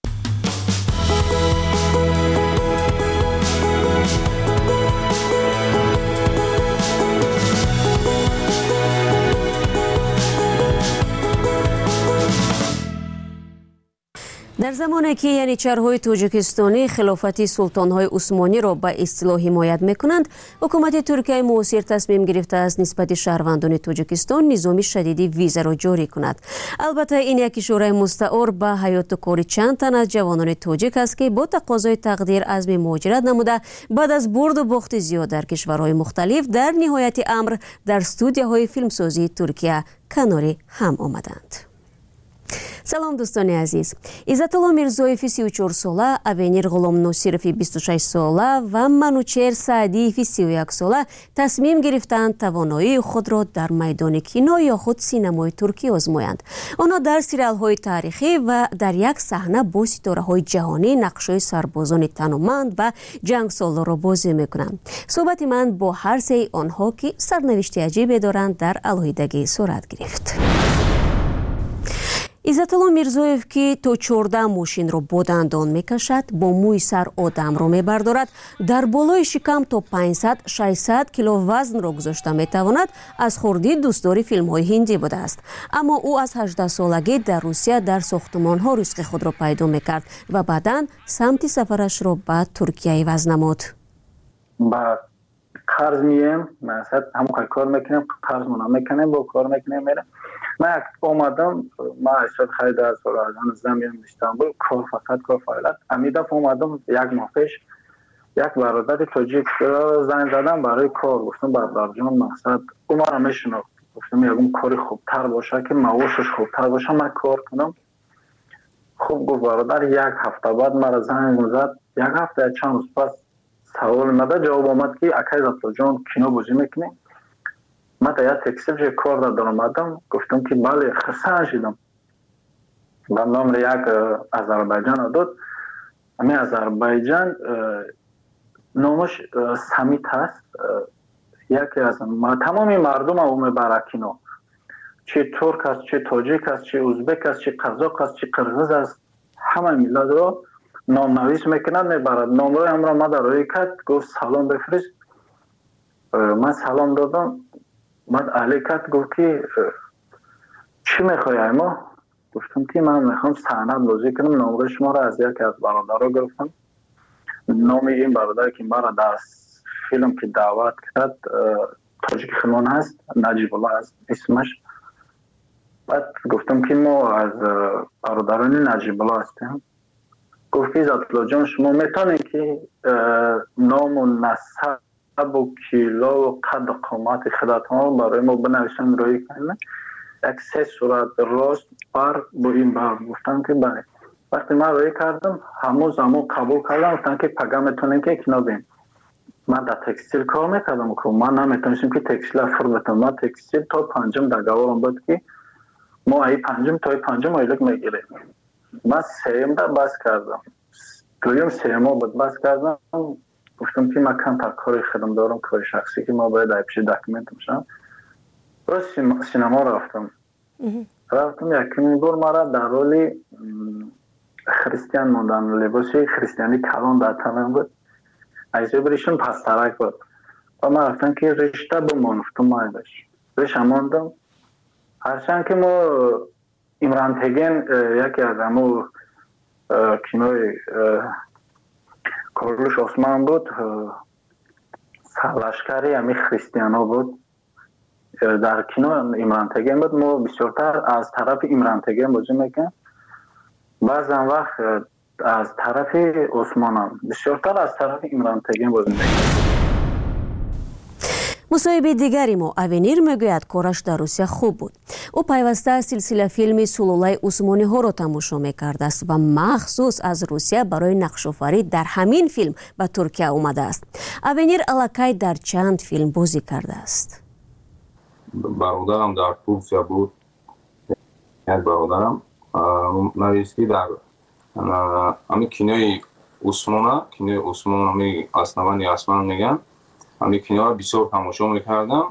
در زمانی که یعنیچرهای توجیکستانی خلافت سلطانهای عثمانی را به اصطلاح حمایت میکنند، حکومت ترکیه معاصر تصمیم گرفته است نسبت شهروندان توجیکستان نظام شدیدی ویزا را جاری کند. البته این یک اشاره مستعار به حیات و کار چند تن از جوانان توجیک است که با تقاضای تقدیر عزم مهاجرت نموده بعد از برد و باخت زیاد در کشورهای مختلف در نهایت امر در استودیوهای فیلمسازی ترکیه کنار هم آمدند. سلام دوستان عزیز. عزتالله میرزویف سی و چهار ساله، اوینیر غلام نصیرف بیست و شش ساله و منوچهر سعدیف سی و یک ساله تصمیم گرفتند توانایی خود را در میدان کینو یا خود سینمای ترکی آزمایند. آنها در سریال های تاریخی و در یک صحنه با ستاره های جهانی نقشای سربازان تنومند و جنگ سالار را بازی میکنند. صحبت من با هر سه آنها که سرنوشت عجیبی دارند در علیحدگی صورت گرفت. عزتالله میرزویف که تا چهارده ماشین را با دندان میکشد، با موی سر آدم را میبردارد، در بالای شکم تا پانصد ششصد کیلو وزن را گذاشته میتواند، از خردی دوستدار فیلم های هندی بوده است. اما او از هجده سالگی در روسیه در ساختمان ها رزق خود را پیدا میکرد و بعداً سمت سفرش را به ترکیه عوض نمود. با قرض میم، مثلا همون کار میکنم، قرض منم میکنم، با کار میکنم میرم. من اومدم، ما اشتاد خیلی در سال آزان زمین استانبول کار فقط کار فعالیت. امیدم اومدم یک ماه پیش یک برادر توجیک را زنگ زدم برای کار. گفتم برادر جان مقصد اون را میشناخت. گفتم یکم کاری خوبتر باشه که معاشش خوبتر باشه من کار کنم. خوب گفت برادر. یک هفته بعد مرا زنگ زد. یک هفته چند روز پس سوال مده جواب آمد که اکای زبطا جان کینو بازی میکنی؟ من تا یک تکسی جای کار در آمدم. گفتم که بله خرسان شدم. به نام یک آذربایجان داد. همین آذربایجان نامش سمیت هست. یکی از تمامی مردم او میبره کینو. چه ترک است، چه تاجیک است، چه ازبک است، چه قزاق است، چه قرغیز است، همه ملت رو نام نویس میکنند میبرد. نامرای هم را ما در روی کرد. گفت سلام بفرست. من سلام دادم. بعد علی کت گفت که چی میخوای ما؟ گفتم که من میخوام صحنه بازی کنم. نمره شما را از یکی از برادرها گرفتم. نام این برادر که مرا در فیلم که دعوت کرد تاجیک خانان هست، نجیب الله هست اسمش. بعد گفتم که ما از برادران نجیب الله هستیم. گفت که عزت الله جان شما میتونید که نام و نسب و کیلو و قد و قامت خودتان برای ما بنویسن روی کنید. یک سه صورت راست بر با این بر. گفتم که بله. وقتی من روی کردم همون زمان قبول کردم. گفتن که پگه میتونید که اکنو بین. من در تکستیل کار میکردم که من نمیتونستم که تکستیل فر بتونم. من تکستیل تا پنجم در گوارم بود که ما ای پنجم تا ای پنجم ایلک میگیریم. من سیم در بس کردم. دویم سیم ها بود بس کردم. گفتم که من کم تا کاری خودم دارم، کاری شخصی که ما باید ای پیش داکیمنت میشم. باز سینما رفتم. رفتم یکی بار مرا در رولی خریستیان موندن، لباسی خریستیانی کلان در تنم بود. ایزه بریشون پسترک بود. و من رفتم که رشته بمانم. گفتم مایدش. رشته ماندم. هرچند که ما امران تگین یکی از همو کینوی کارلوش عثمان بود، سرلشکری همی خریستیانا بود. در کینو امران تگین بود. ما بسیارتر از طرف امران تگین بازی میکنم. بعضا وقت از طرف عثمان هم بسیارتر از طرف امران تگین بازی میکنم. مصاحبه دیگری ما авенир میگوید کارش در روسیه خوب بود. او پیوسته سلسله فیلم سلولای عثمانی ها را تماشا میکرده است و مخصوص از روسیه برای نقش‌آفرینی در همین فیلم به ترکیه اومده است. авенир الکی در چند فیلم بازی کرده است. برادرم در ترکیه بود. یک برادرم نویسی در همین کینوی عثمانه، کینوی عثمان همی اسنوانی اسمان میگن. همی کینو را بسیار تماشا میکردم.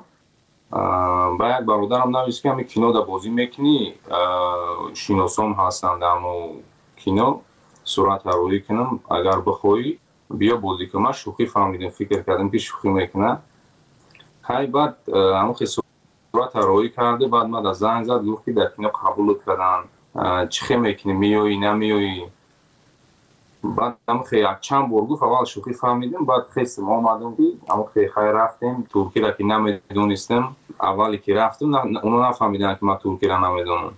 با یک برادرم نویسی که همی کینو در بازی میکنی شیناسام هستن در مو کینو صورت روی کنم اگر بخوایی بیا بازی کنم. من شوخی فهمیدم، فکر کردم که شوخی میکنه. های بعد همون خیلی صورت روی کرده. بعد من در زنگ زد گفت که در کینو قبول کردن چی خیلی میکنی میایی نمیایی. بعد هم خیلی چند بار گفت اول شوخی فهمیدیم. بعد خیلی ما آمدیم که اما خیلی خیلی رفتیم ترکی را که نمیدونستم. اولی که رفتیم اونا نفهمیدن که من ترکی را نمیدونم.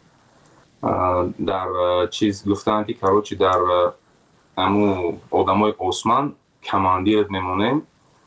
در چیز گفتن که کاروچی در امو آدمای عثمان کماندیر میمونیم.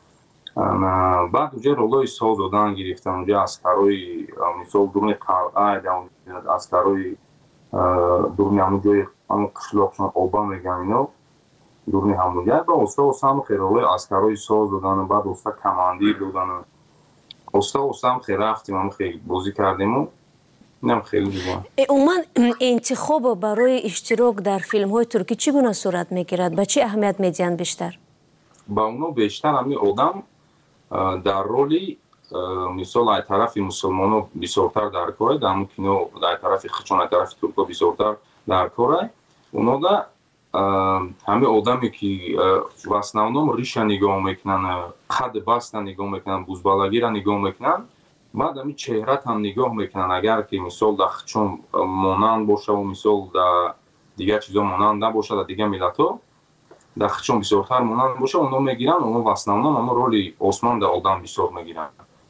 بعد اونجا رولای سال دادن گرفتن. اونجا اسکرای مثال دورنی قلعه اسکرای دورنی همون جای همون قشلاقشان آبا میگن اینا دورنی همون جای. با استا استا هم خیلی روی اسکرای ساز دادن. بعد استا کماندیر دادن. استا استا هم خیلی رفتیم هم خیلی بازی کردیم و نم خیلی دیگه. عموما انتخاب برای اشتراک در فیلم های ترکی چگونه صورت میگیرد؟ به چه اهمیت میدین بیشتر؟ با اونو بیشتر همین آدم در رولی مثال از طرف مسلمانو بسیارتر در کاره، در همون کینو در طرف خچون از طرف ترکا بسیارتر در کاره. اونا دا همه آدمی که в основном ریشه نگاه میکنن، قد بست نگاه میکنن، بوزبالگی را نگاه میکنن. بعد همین چهره هم نگاه میکنن. اگر که مثال در خچون مانند باشه و مثال در دیگر چیزا مانند نباشه در دیگر ملت ها در خچون بسیارتر مانند باشه اونا میگیرن. اونا в основном اما رولی عثمان در آدم بسیار میگیرن.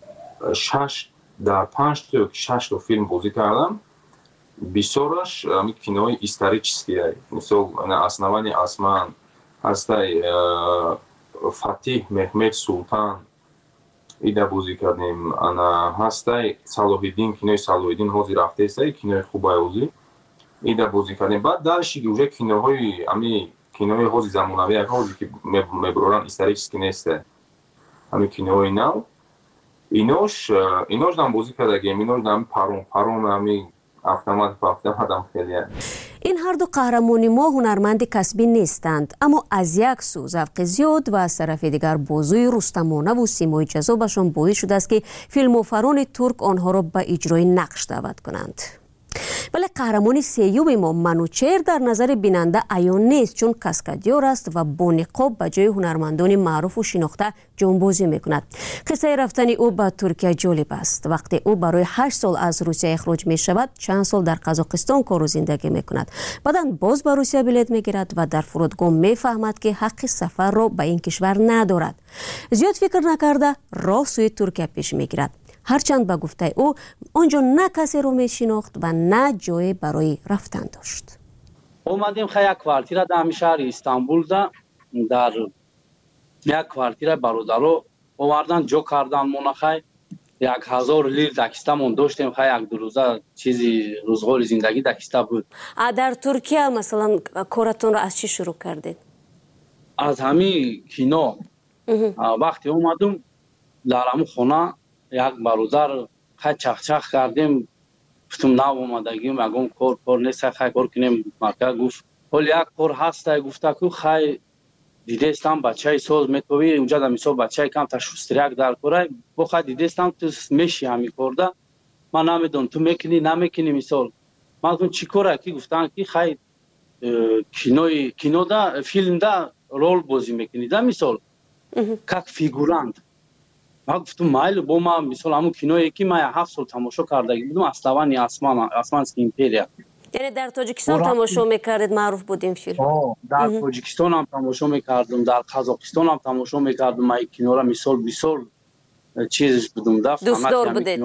شش در پنج تا شش تا فیلم بازی کردم. بسیارش همین کینوی історические. مثال اسنوانی اسمان هستای فاتح محمد سلطان ایده بازی کردیم. انا هستای صلاح‌الدین کینوی صلاح‌الدین حاضر رفته است کینوی خوبایوزی ایده بازی کردیم. بعد درش دیگه کینوهای همین کینوی حاضر زمانوی حاضر که میبرن історический نیست. همین کینوی نو اینوش اینوش دام بازی کردیم. اینوش دام پارون پارون همین автомат автомат هم خیلی. این هر دو قهرمان ما هنرمند کسبی نیستند، اما از یک سو ذوق زیاد و از طرف دیگر بازوی رستمانه و سیمای جذابشان باعث شده است که فیلم‌آفران ترک آنها را به اجرای نقش دعوت کنند. ولی قهرمان سیوم ما منوچهر در نظر بیننده عیان نیست، چون کاسکادیور است و با نقاب به جای هنرمندان معروف و شناخته جانبازی میکند. قصه رفتن او به ترکیه جالب است. وقتی او برای هشت سال از روسیه اخراج می شود، چند سال در قزاقستان کار و زندگی می کند. بعداً باز به روسیه بلیط می گیرد و در فرودگاه می فهمد که حق سفر را به این کشور ندارد. زیاد فکر نکرده راه سوی ترکیه پیش می گیرد. هرچند به گفته او آنجا نه کسی رو می شناخت و نه جای برای رفتن داشت. اومدیم خیلی یک کوارتیر در شهر استانبول دا در یک کوارتیر برادرو آوردن جو کردن منخای یک هزار لیر دکستمون داشتیم. خیلی یک دو روزه چیزی روزگار زندگی دکسته بود. در ترکیه مثلا کارتون رو از چی شروع کردید؟ از همین کینو. وقتی اومدم در همون خونه یک برادر خیلی چخچخ کردیم، گفتم نه اومدگیم اگم کار کار نیست، خیلی کار کنیم. مرکز گفت حال یک کار هسته، گفته که خیلی دیده استم بچه ساز میتوی اونجا در مثال بچه کم تا شستریک در کاره با خیلی دیده استم تو میشی همی کرده. من نمیدون تو میکنی نمیکنی مثال. من گفتم چی کاره که گفتن که خیلی کینوی کینو دا فیلم دا رول بازی میکنی در مثال کک فیگورانت. من گفتم مایل با ما مثال همون کینویی که من هفت سال تماشا کرده بودم، اسلوانی آسمان آسمانسکی ایمپریا. یعنی در تاجیکستان تماشا میکردید؟ معروف بود این فیلم؟ در تاجیکستان هم تماشا میکردم، در قزاقستان هم تماشا میکردم. من کینو را مثال مثال چیزش بودم، دفت دوستدار بودید؟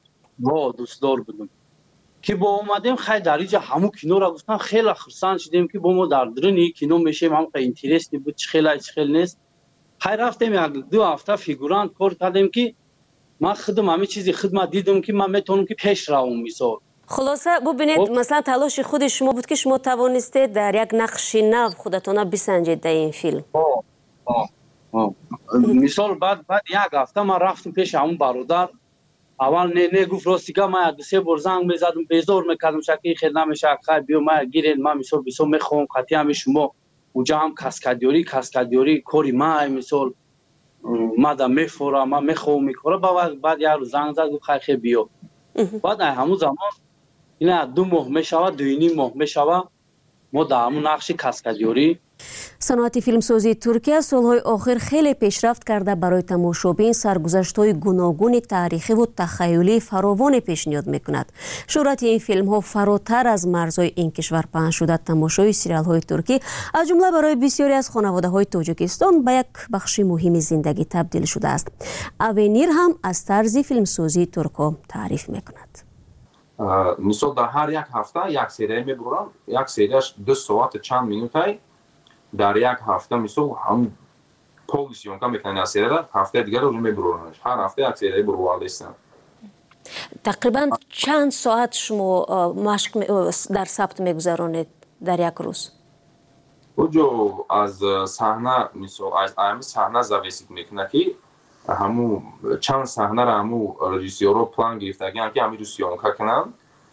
با دوستدار بودم که با اومدیم خیلی در اینجا همون کینو را گفتن خیلی خرسند شدیم که با ما در درون کینو میشیم. هم خیلی اینترستی بود، چه خیلی چه خیلی نیست. خیلی رفتیم یک دو هفته فیگورانت کار کردیم که من خودم همه چیزی خدمت دیدم که من میتونم که پیش روم مثال. خلاصه ببینید مثلا تلاش خود شما بود که شما توانستید در یک نقش نو خودتون بسنجید در این فیلم. آه آه آه. مثال بعد بعد یک هفته من رفتم پیش همون برادر. اول نه نه گفت راستی که من یک سه بار زنگ میزدم بیزار میکردم شکی خیلی نمیشه خیلی بیو من گیرین من مثال بیسو میخوام قطعی هم شما اونجا هم کاسکادیوری کاسکادیوری کوری ما مثال مادا میفورم ما میخوام میکره. بعد بعد یه روز زنگ زد گفت خیلی بیو. بعد همون زمان اینا دو ماه میشود دو نیم ماه میشود ما در همون نقش کاسکادیوری. صنعت فیلمسازی ترکیه سالهای آخر خیلی پیشرفت کرده. برای تماشابین سرگذشت‌های گوناگون تاریخی و تخیلی فراوان پیشنهاد میکند. شهرت این فیلم ها فراتر از مرزهای این کشور پهن شده. تماشای سریال های ترکی از جمله برای بسیاری از خانواده های تاجیکستان به یک بخش مهم زندگی تبدیل شده است. اوینیر هم از طرز فیلمسازی ترکا تعریف میکند. مثلا در هر یک هفته یک سری میبرم، یک سریش دو ساعت چند مینوتی. در یک هفته مثلا هم پوزیشن کم میکنن از سری را هفته دیگر رو میبرونش. هر هفته یک سری برواله هستن. تقریبا چند ساعت شما مشق در ثبت میگذرونید در یک روز؟ اوجو از صحنه مثلا از امی صحنه زاویسید میکنه که همو چند صحنه را همو رژیسورو پلان گرفتگی که همین رو سیونکا کنن.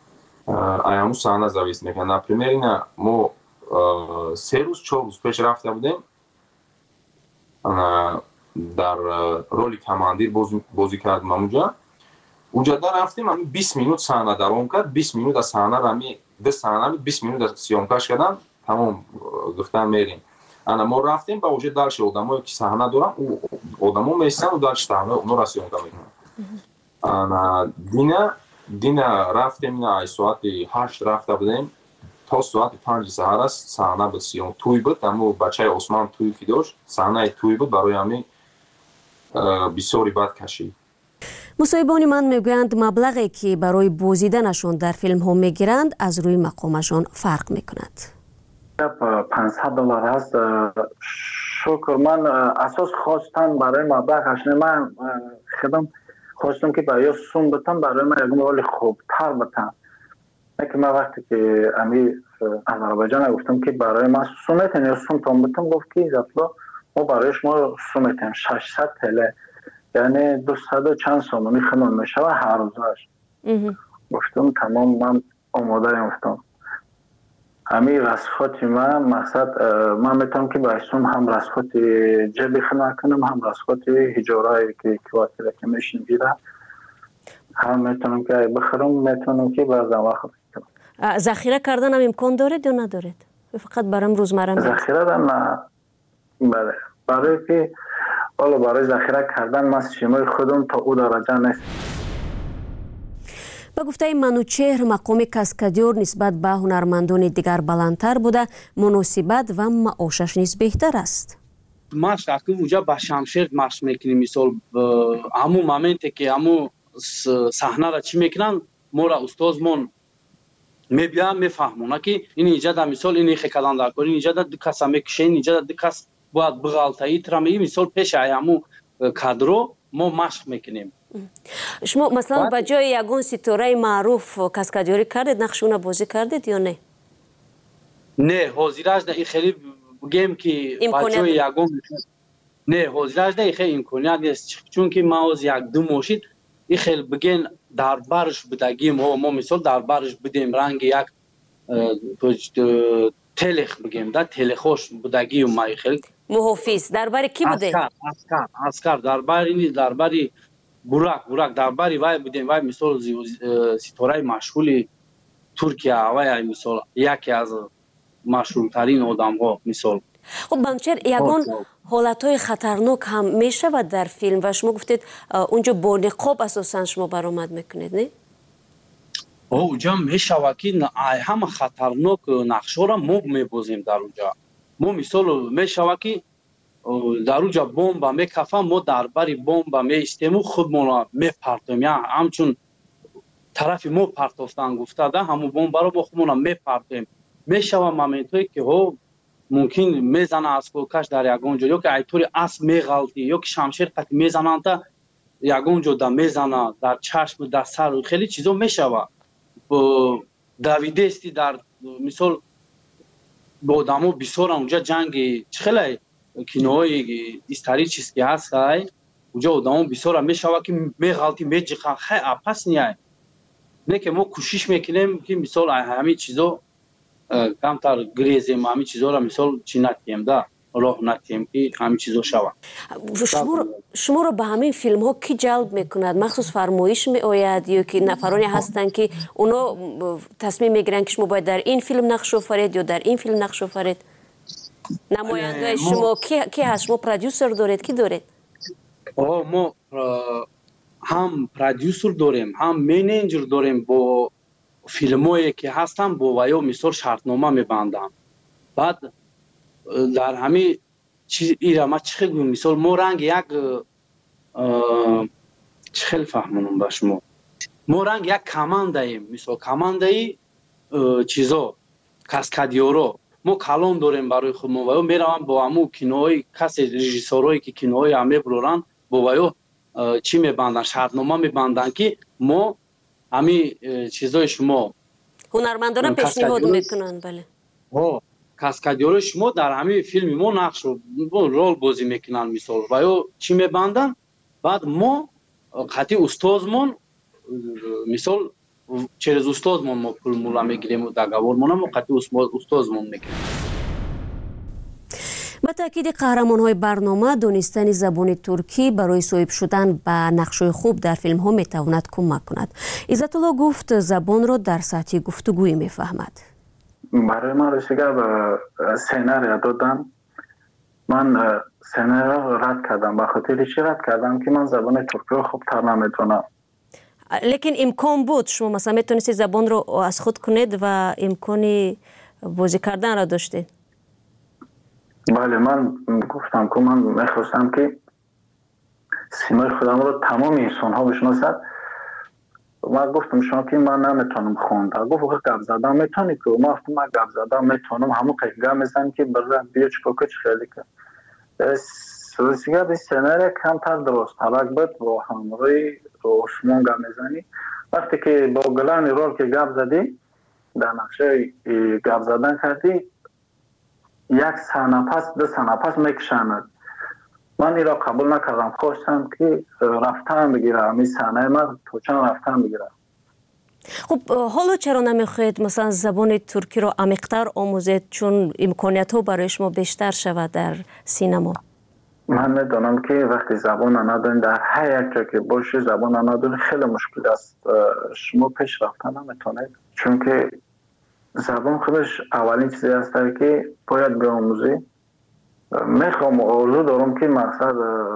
همو صحنه زاویس میکنن. نپریمیر اینا ما سه روز چهار روز پیش رفته بودیم در رولی کماندیر بازی, بازی کردیم. اونجا اونجا در رفتیم همین بیست مینوت صحنه دوام کرد. بیست مینوت از صحنه را همین ده صحنه بیست مینوت از سیونکاش کردن. تمام گفتن میریم. انا ما رفتیم با وجود دالش آدمایی که صحنه دارن او آدما میسن و دالش صحنه اونو را سیونکا میکنن. انا دینا دینا رفتیم نه ساعت هشت رفته بودیم تا ساعت پنج سحر است. صحنه بسیار توی بود. اما بچه عثمان توی که داشت صحنه توی بود. برای همین بسیاری بد کشید. مصاحبان من میگویند مبلغی که برای بازدیدنشان در فیلم ها میگیرند از روی مقامشان فرق میکند. پانصد دلار است. شکر من اساس خواستم برای مبلغش نه. من خودم خواستم که برای سوم بتم برای من یک مقدار خوبتر بتم. که من وقتی که امی آذربایجان گفتم که برای من سومتن یا سوم تام بتم گفت که زفلا ما برای شما سومتن ششصد تله یعنی دویست و چند سومانی خدمت میشه هر روزش. گفتم تمام من آماده ام. گفتم همین رسخاتی من مقصد من میتونم که برای سوم هم رسخات جبی خدمت کنم هم رسخات هجارهایی که کوارتیر که میشین گیرم هم میتونم که بخرم میتونم که بعضا وقت کنم. ذخیره کردن هم امکان دارید یا ندارید؟ فقط برام روزمره میاد. ذخیره نه. بله. برای که حالا برای ذخیره کردن من سیستم خودم تا او درجه نیست. با گفته منوچهر مقام کاسکادیور نسبت به هنرمندان دیگر بلندتر بوده، مناسبت و معاشش نیز بهتر است. ماش اگه وجا با شمشیر ماش میکنیم مثال همون مومنتی که همون صحنه را چی میکنن ما را استادمون میبیا میفهمونه که این ایجاد مثال این خکلان دار کنین ایجاد دو کس میکشین ایجاد دو کس باید بغالتایی ترمی مثال پیش همون کادرو ما مشق میکنیم. شما مثلا با جای یگون ستاره معروف کاسکادیوری کردید، نقشونه بازی کردید یا نه؟ نه حاضرش نه. این خیلی بگیم که با جای یگون نه حاضرش نه. این خیلی امکانیت نیست چون که ما از یک دو ماشید این خیلی بگین در برش بدگیم ما ما مثال در برش بدیم رنگ یک تلخ بگیم در تلخوش بدگیم ما خیلی محافظ درباره کی بوده؟ اسکر اسکر اسکر درباره این درباره براک براک درباره وای بودیم وای مثال ستاره مشهور ترکیه وای مثال یکی از مشهورترین آدم‌ها مثال. خب منوچهر یگان حالت‌های خطرناک هم میشود در فیلم و شما گفتید اونجا با نقاب اساساً شما برآمد میکنید نه؟ اونجا میشود که همه خطرناک نقش‌ها را ما میبازیم در اونجا. ما مثال میشود که در اونجا بمب میکفم ما درباره بمب میستیم خودمون میپرتیم یا همچون طرف ما پرتافتن گفته ده همون بمب رو با خودمون میپرتیم. میشود مومنتایی که ها ممکن میزنه از کوکش در یگان جا یا که ایطوری اسب میغلطی یا که شمشیر قطع میزنن تا یگان جا در میزنه در چشم در سر خیلی چیزا میشود. دویدستی در مثال با آدمو بسیار اونجا جنگ خیلی کینوهای استاری چیز که هست اونجا آدمو بسیار میشود که میغلطی میجخن خیلی اپس نیای نه که ما کوشش میکنیم که مثال همین چیزا کمتر گریزیم همین چیزا را مثال چی نتیم ده راه نتیم که همین چیزا شود. شما شما رو به همین فیلم ها کی جلب میکند؟ مخصوص فرمایش می آید یا که نفرانی هستند که اونا تصمیم میگیرن که شما باید در این فیلم نقش آفرید یا در این فیلم نقش آفرید؟ نماینده شما کی کی هست؟ شما پرودیوسر دارید کی دارید؟ آه ما هم پرودیوسر داریم هم منیجر داریم با فیلمایی که هستن با وایو مثال شرطنامه میبندم. بعد در همین چیز ایرا ما چه خیلی مثال ما رنگ یک چه خیلی فهمونم با شما ما رنگ یک کماندهیم مثال کماندهی چیزا کاسکادیورو ما کلان داریم برای خودمون و میروم با همون کینوهای کسی رژیسورایی که کینوهای همه برورن با وایو چی میبندن شرطنامه میبندن که ما همین چیزای شما هنرمندان پیشنهاد میکنن. بله ها کاسکادیور شما در همین فیلم ما نقش رول بازی میکنن مثال و یا چی میبندن بعد ما خاطی استادمون مثال چرز استادمون ما پول مولا میگیریم و دگاورمون ما خاطی استادمون میکنیم. با تاکید قهرمان‌های برنامه دانستن زبان ترکی برای صاحب شدن به نقش‌های خوب در فیلم‌ها می‌تواند کمک کند. عزت الله گفت زبان را در سطح گفتگویی می‌فهمد. برای من رسیده به سیناریا دادن من سیناریا رد کردم به خاطر چی رد کردم که من زبان ترکی رو خوب تر نمیتونم. لیکن امکان بود شما مثلا میتونستید زبان رو از خود کنید و امکانی بازی کردن را داشتید؟ بله من گفتم که من میخواستم که سیمای خودم رو تمام انسان ها بشناسد. من گفتم شما که من نمیتونم خوندم. گفت که گپ زدن میتونی که ما گفتم من گپ زدن میتونم همون که گپ میزنم که برای بیاچ کوکچ خیلی که سوسیگا به سیناریا کمتر درست ترک بود با همراهی روشمون گپ میزنی. وقتی که با گلان رول که گپ زدی در نقشه گپ زدن کردی یک صحنه پس دو صحنه پس میکشند. من این را قبول نکردم. خواستم که رفتن بگیرم این صحنه من تو چند رفتن بگیرم. خب حالا چرا نمیخواید مثلا زبان ترکی رو عمیق‌تر آموزید چون امکانیت ها برای شما بیشتر شود در سینما؟ من میدونم که وقتی زبان ندارین در هر یک جا که باشه زبان ندارین خیلی مشکل است. شما پیش رفتن نمیتونید چون که زبان خودش اولین چیزی است که باید بیاموزی. میخوام آرزو دارم که مقصد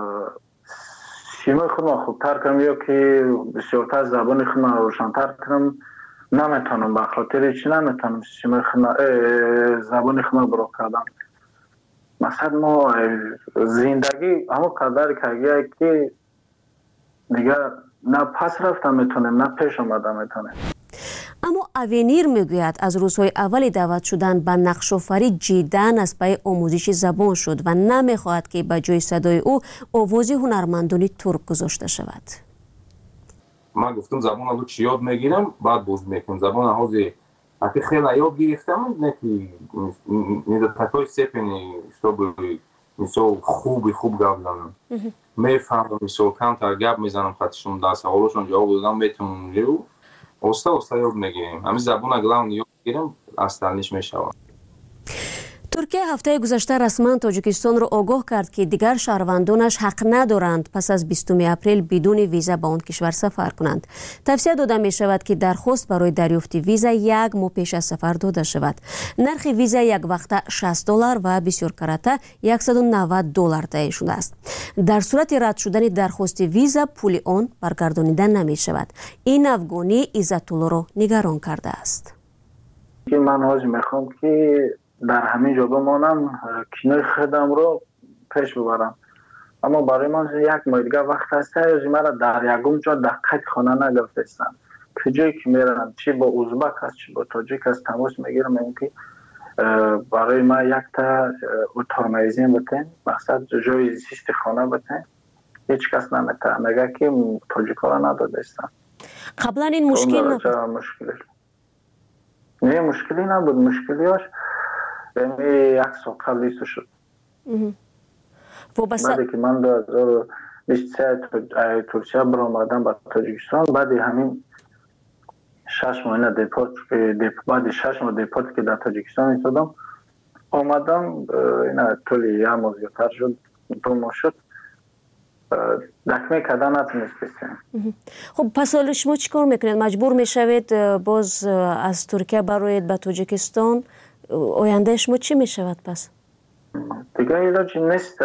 سیمای خود ما خوبتر کنم یا که بسیارتر زبان خود ما روشنتر کنم. نمیتونم به خاطر چی نمیتونم سیمای خود زبان خود ما برو کردم. مثلا ما زندگی همون قدر که که دیگه نه پس رفتم میتونم نه پیش آمدم میتونم. اما اوینیر میگوید از روزهای اول دعوت شدن به نقش‌آفری جداً از پای آموزش زبان شد و نمیخواهد که به جای صدای او آواز هنرمندان ترک گذاشته شود. من گفتم زبان رو چی یاد میگیرم بعد باز میکنم زبان هازی اگه خیلی یاد گرفتم نه که نه تکای سپنی شب مثلا خوبی خوب گفتم میفهمم مثلا کم تا گپ میزنم خاطرشون دست سوالشون جواب دادم میتونم رو اوستا اوستا یاد میگیرم همین زبان اگلام یاد گیرم اصلاً میشوم. ترکیه هفته گذشته رسما تاجیکستان را آگاه کرد که دیگر شهروندانش حق ندارند پس از بیستم اپریل بدون ویزا به آن کشور سفر کنند. توصیه داده می شود که درخواست برای دریافت ویزا یک ماه پیش از سفر داده شود. نرخ ویزا یک وقته شصت دلار و بسیار کرده صد و نود دلار تعیین شده است. در صورت رد شدن درخواست ویزا پول آن برگردانیده نمی شود. این افغانی عزت الله را نگران کرده است. من حاج میخوام که در همین جا بمانم کینای خودم رو پیش ببرم اما برای من یک ماه دیگه وقت هست یا مرا در یکم جا دقیق خانه نگرفتم که جایی که میرم چی با ازبک هست چی با تاجیک هست تماس میگیرم این که برای ما یک تا اتار میزین بتین مقصد جای زیست خانه بتین هیچ کس نمیتونه مگه که تاجیک ها رو نداده استم. قبلا این مشکل نبود؟ نه مشکلی نبود. مشکلیاش یعنی یک سال قبل ایستو شد. بعدی که من دو هزار و بیست و سه ترکیه برآمدم به تاجیکستان بعد همین شش ماه دیپورت بعد شش ماه دیپورت که در تاجیکستان ایستادم آمدم اینا طولی یک ماه زیادتر شد دو ماه شد دکمه کردن نتونستیم. خب پس حالا شما چی کار میکنید؟ مجبور میشوید باز از ترکیه برایید به تاجیکستان؟ آینده شما چی میشود پس؟ دیگه ایلاجی نیست.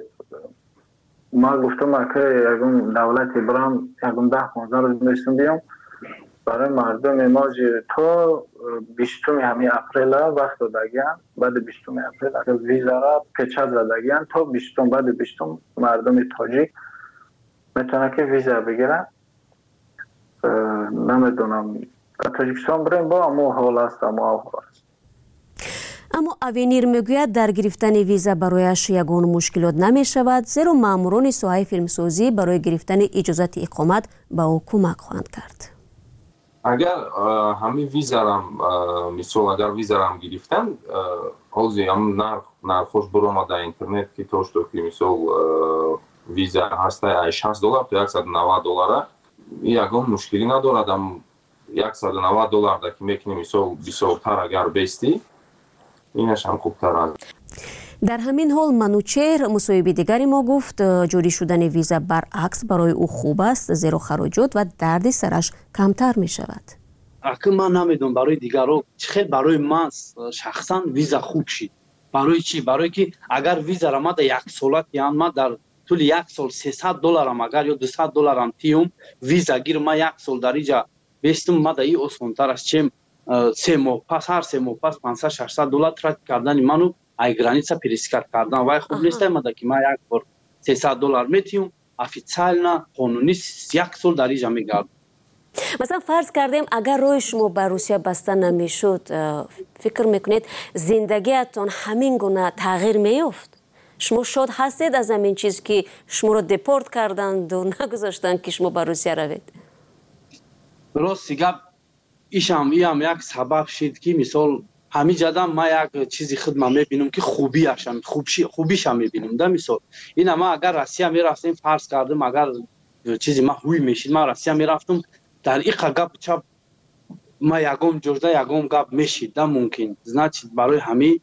ما گفتم که یکم دولت برام یکم ده پانزده روز میشتم بیام برای مردم ما تا بیستم همین اپریل وقت دادگیان بعد بیستم اپریل اگر ویزا را پیچه زدگیان تا بیستم بعد بیستم مردم تاجیک میتونه که ویزا بگیرن. نمیدونم تاجیکستان بریم با اما حال است اما حال است. اما اوینیر میگوید در گرفتن ویزا برایش یگان مشکلات نمی شود زیرا ماموران ساحه فیلمسازی برای گرفتن اجازت اقامت به او کمک خواهند کرد. اگر همین ویزا را مثال اگر ویزا را گرفتن حاضی هم نرخ نرخش برام در اینترنت که توش تو که مثال ویزا هسته شصت دلار تا صد و نود دلار یگان مشکلی ندارد. هم صد و نود دلار در که میکنی مثال بسیارتر اگر بیستی اینش هم خوبتر است. در همین حال منوچهر مصاحبه دیگری ما گفت جاری شدن ویزا برعکس برای او خوب است زیرا خراجات و درد سرش کمتر می شود. اصلا من نمیدونم برای دیگران چه برای من شخصا ویزا خوب شد. برای چی؟ برای که اگر ویزا را ما در یک سالت یعنی ما در طول یک سال سیصد دلار هم اگر یا دویست دلار هم تیم ویزا گیر ما یک سال در اینجا بیستم ما در این آسان‌تر است چیم سه ماه پس هر سه ماه پس پانصد ششصد دلار ترک کردن منو ای گرانیسا پریسکات کردن وای خوب نیست ما که ما یک بار سیصد دلار میتیم افیسیال نه قانونی یک سال در اینجا میگرد. مثلا فرض کردیم اگر روی شما به روسیه بسته نمیشد فکر میکنید زندگیتون همین گونه تغییر میافت؟ شما شاد هستید از همین چیز که شما رو دیپورت کردند و نگذاشتن که شما به روسیه روید؟ راست گپ ایش هم ای هم یک سبب شد که مثال همین جدا ما یک چیزی خدمت میبینم که خوبی هاشم خوبشی خوبیش هم میبینم. در مثال این ما اگر روسیه میرفتیم فرض کردم اگر چیزی ما هوی میشید ما روسیه میرفتم در این گپ چپ ما یگم جرده یگم گپ میشید در ممکن значит برای همین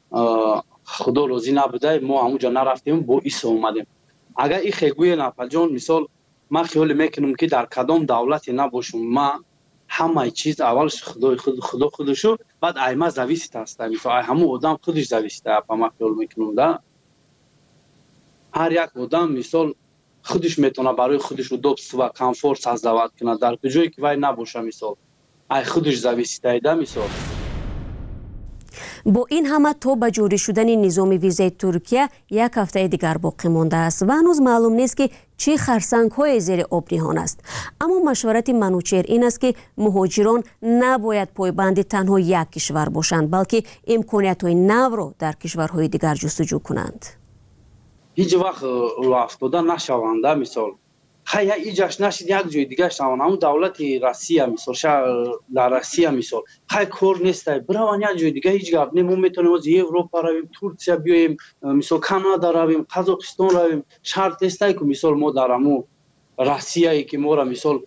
خدا روزی نبوده ما همونجا نرفتیم با ایس اومدیم. اگر این خیگوی نپجان مثال ما خیال میکنم که در کدام دولتی نباشم ما همه چیز اولش خدا خود خدا خودشو بعد ایما зависит است مثلا همون آدم خودش зависит اپ ما خیال میکنم دا هر یک آدم مثال خودش میتونه برای خودش удобство و کامفورت سازد کنه در جایی که وای نباشه مثال ای خودش зависит ایده مثال. با این همه تا به جوری شدن نظام ویزای ترکیه یک هفته دیگر باقی مانده است و هنوز معلوم نیست که چه خرسنگ های زیر آب نهان است. اما مشورت منوچهر این است که مهاجران نباید پایبند تنها یک کشور باشند بلکه امکانیت های نو را در کشورهای دیگر جستجو کنند. هیچ وقت رو افتاده نشونده مثال خیلی ایجاش نشید یک جای دیگه شوند همون دولت روسیه مثال شهر در روسیه مثال خیلی کار نیست بروان یک جای دیگه هیچ گپ نمون میتونیم از اروپا رویم ترکیه بیایم مثال کانادا رویم قزاقستان رویم شرط نیست که مثال ما در همون روسیه که ما را مثال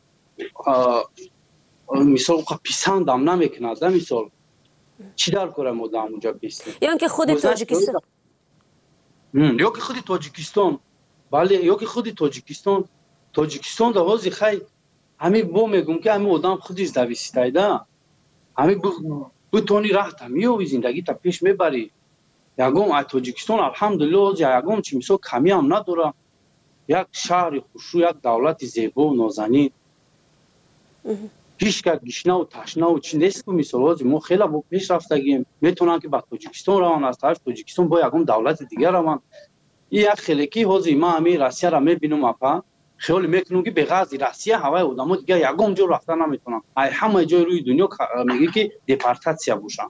مثال پیسند هم نمیکند مثال چی در کاره ما در اونجا بیستیم یا که خود تاجیکستان یا که خود تاجیکستان بله یا که خود تاجیکستان تاجیکستان در حاضی خیلی همین با میگم که همین آدم خودش зависит ایده همین بتونی راحت همیو زندگی تا پیش میبری یکم ای تاجیکستان الحمدلله یکم چی مثلا کمی هم نداره یک شهر خوشو یک دولت زیبا و نازنین هیچ که گشنه و تشنه و چی نیست که مثلا ما خیلی با پیش رفتگیم میتونن که با تاجیکستان روان از طرف تاجیکستان با یکم دولت دیگر روان این یک خیلی حاضی ما همین روسیه را میبینم اپا خیال میکنم که به غاز روسیه هوای آدم‌ها دیگه یگام جور رفتن نمیتونن ای همه جای روی دنیا میگه که دپارتاسیا باشن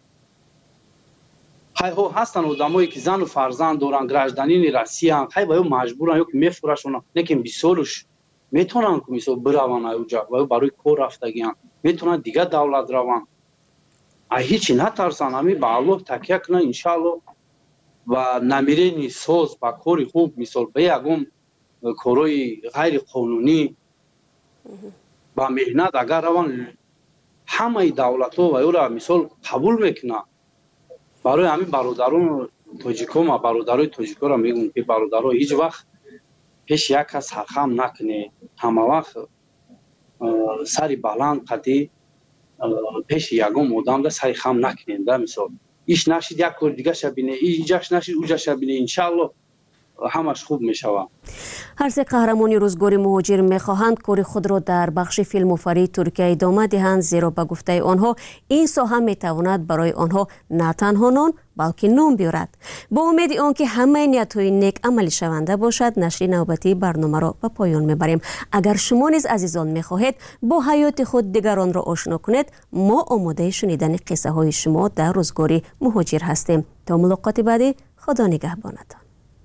های ها هستن آدمایی که زن و فرزند دارن گراجدانین روسیه های باید مجبورن یا که میفروشن نه که بیست سالش میتونن که مثلا بروان اونجا و برای کار رفتگیان میتونن دیگه دولت روان ای هیچی نترسن همین به الله تکیه کنن ان شاء الله و نمیرین ساز با کاری خوب مثال به یگم کارهای غیر قانونی با مهنت اگر روان همه دولت ها و او مثال قبول میکنن برای همین برادران تاجیک ما برادرای تاجیک را میگم که برادرها هیچ وقت پیش یک کس سرخم نکنه همه وقت سری بلند قدی پیش یگم آدم ده سری خم نکنه مثال ایش نشید یک کار دیگه شبینه ایجاش نشید اوجا شبینه انشالله همش خوب میشود. هر سه قهرمان روزگار مهاجر میخواهند کار خود را در بخش فیلم‌آفرینی ترکیه ادامه دهند زیرا به گفته آنها این ساحه میتواند برای آنها نه تنها نان بلکه نام بیارد. با امید آنکه همه نیت‌های نیک عملی شونده باشد نشر نوبتی برنامه را به پایان میبریم. اگر شما نیز عزیزان میخواهید با حیات خود دیگران را آشنا کنید ما آماده شنیدن قصه های شما در روزگار مهاجر هستیم. تا ملاقات بعدی خدا نگهبانتان.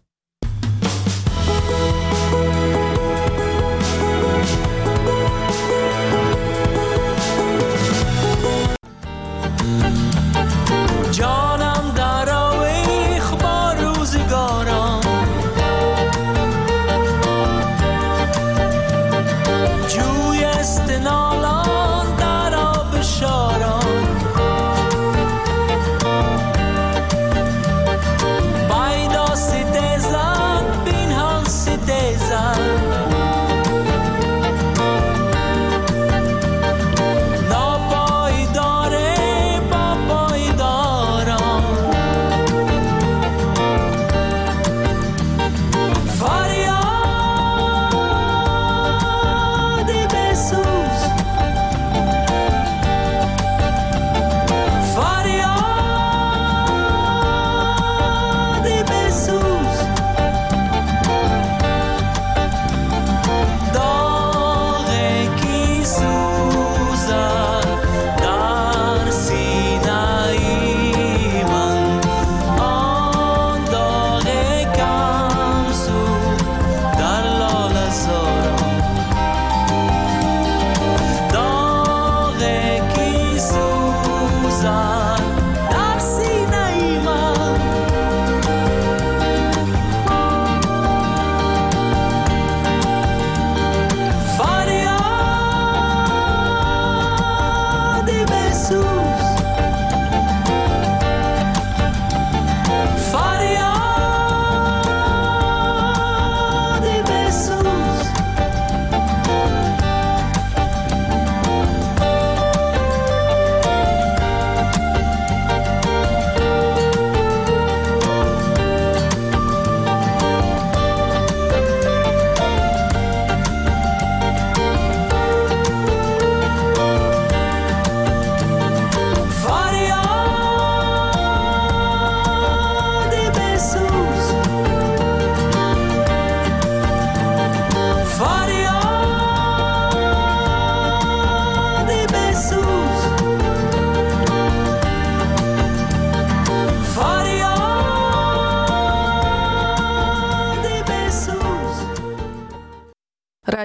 جانم در آویخ با روزگارم جوی استنالان در آب شارم بایداسی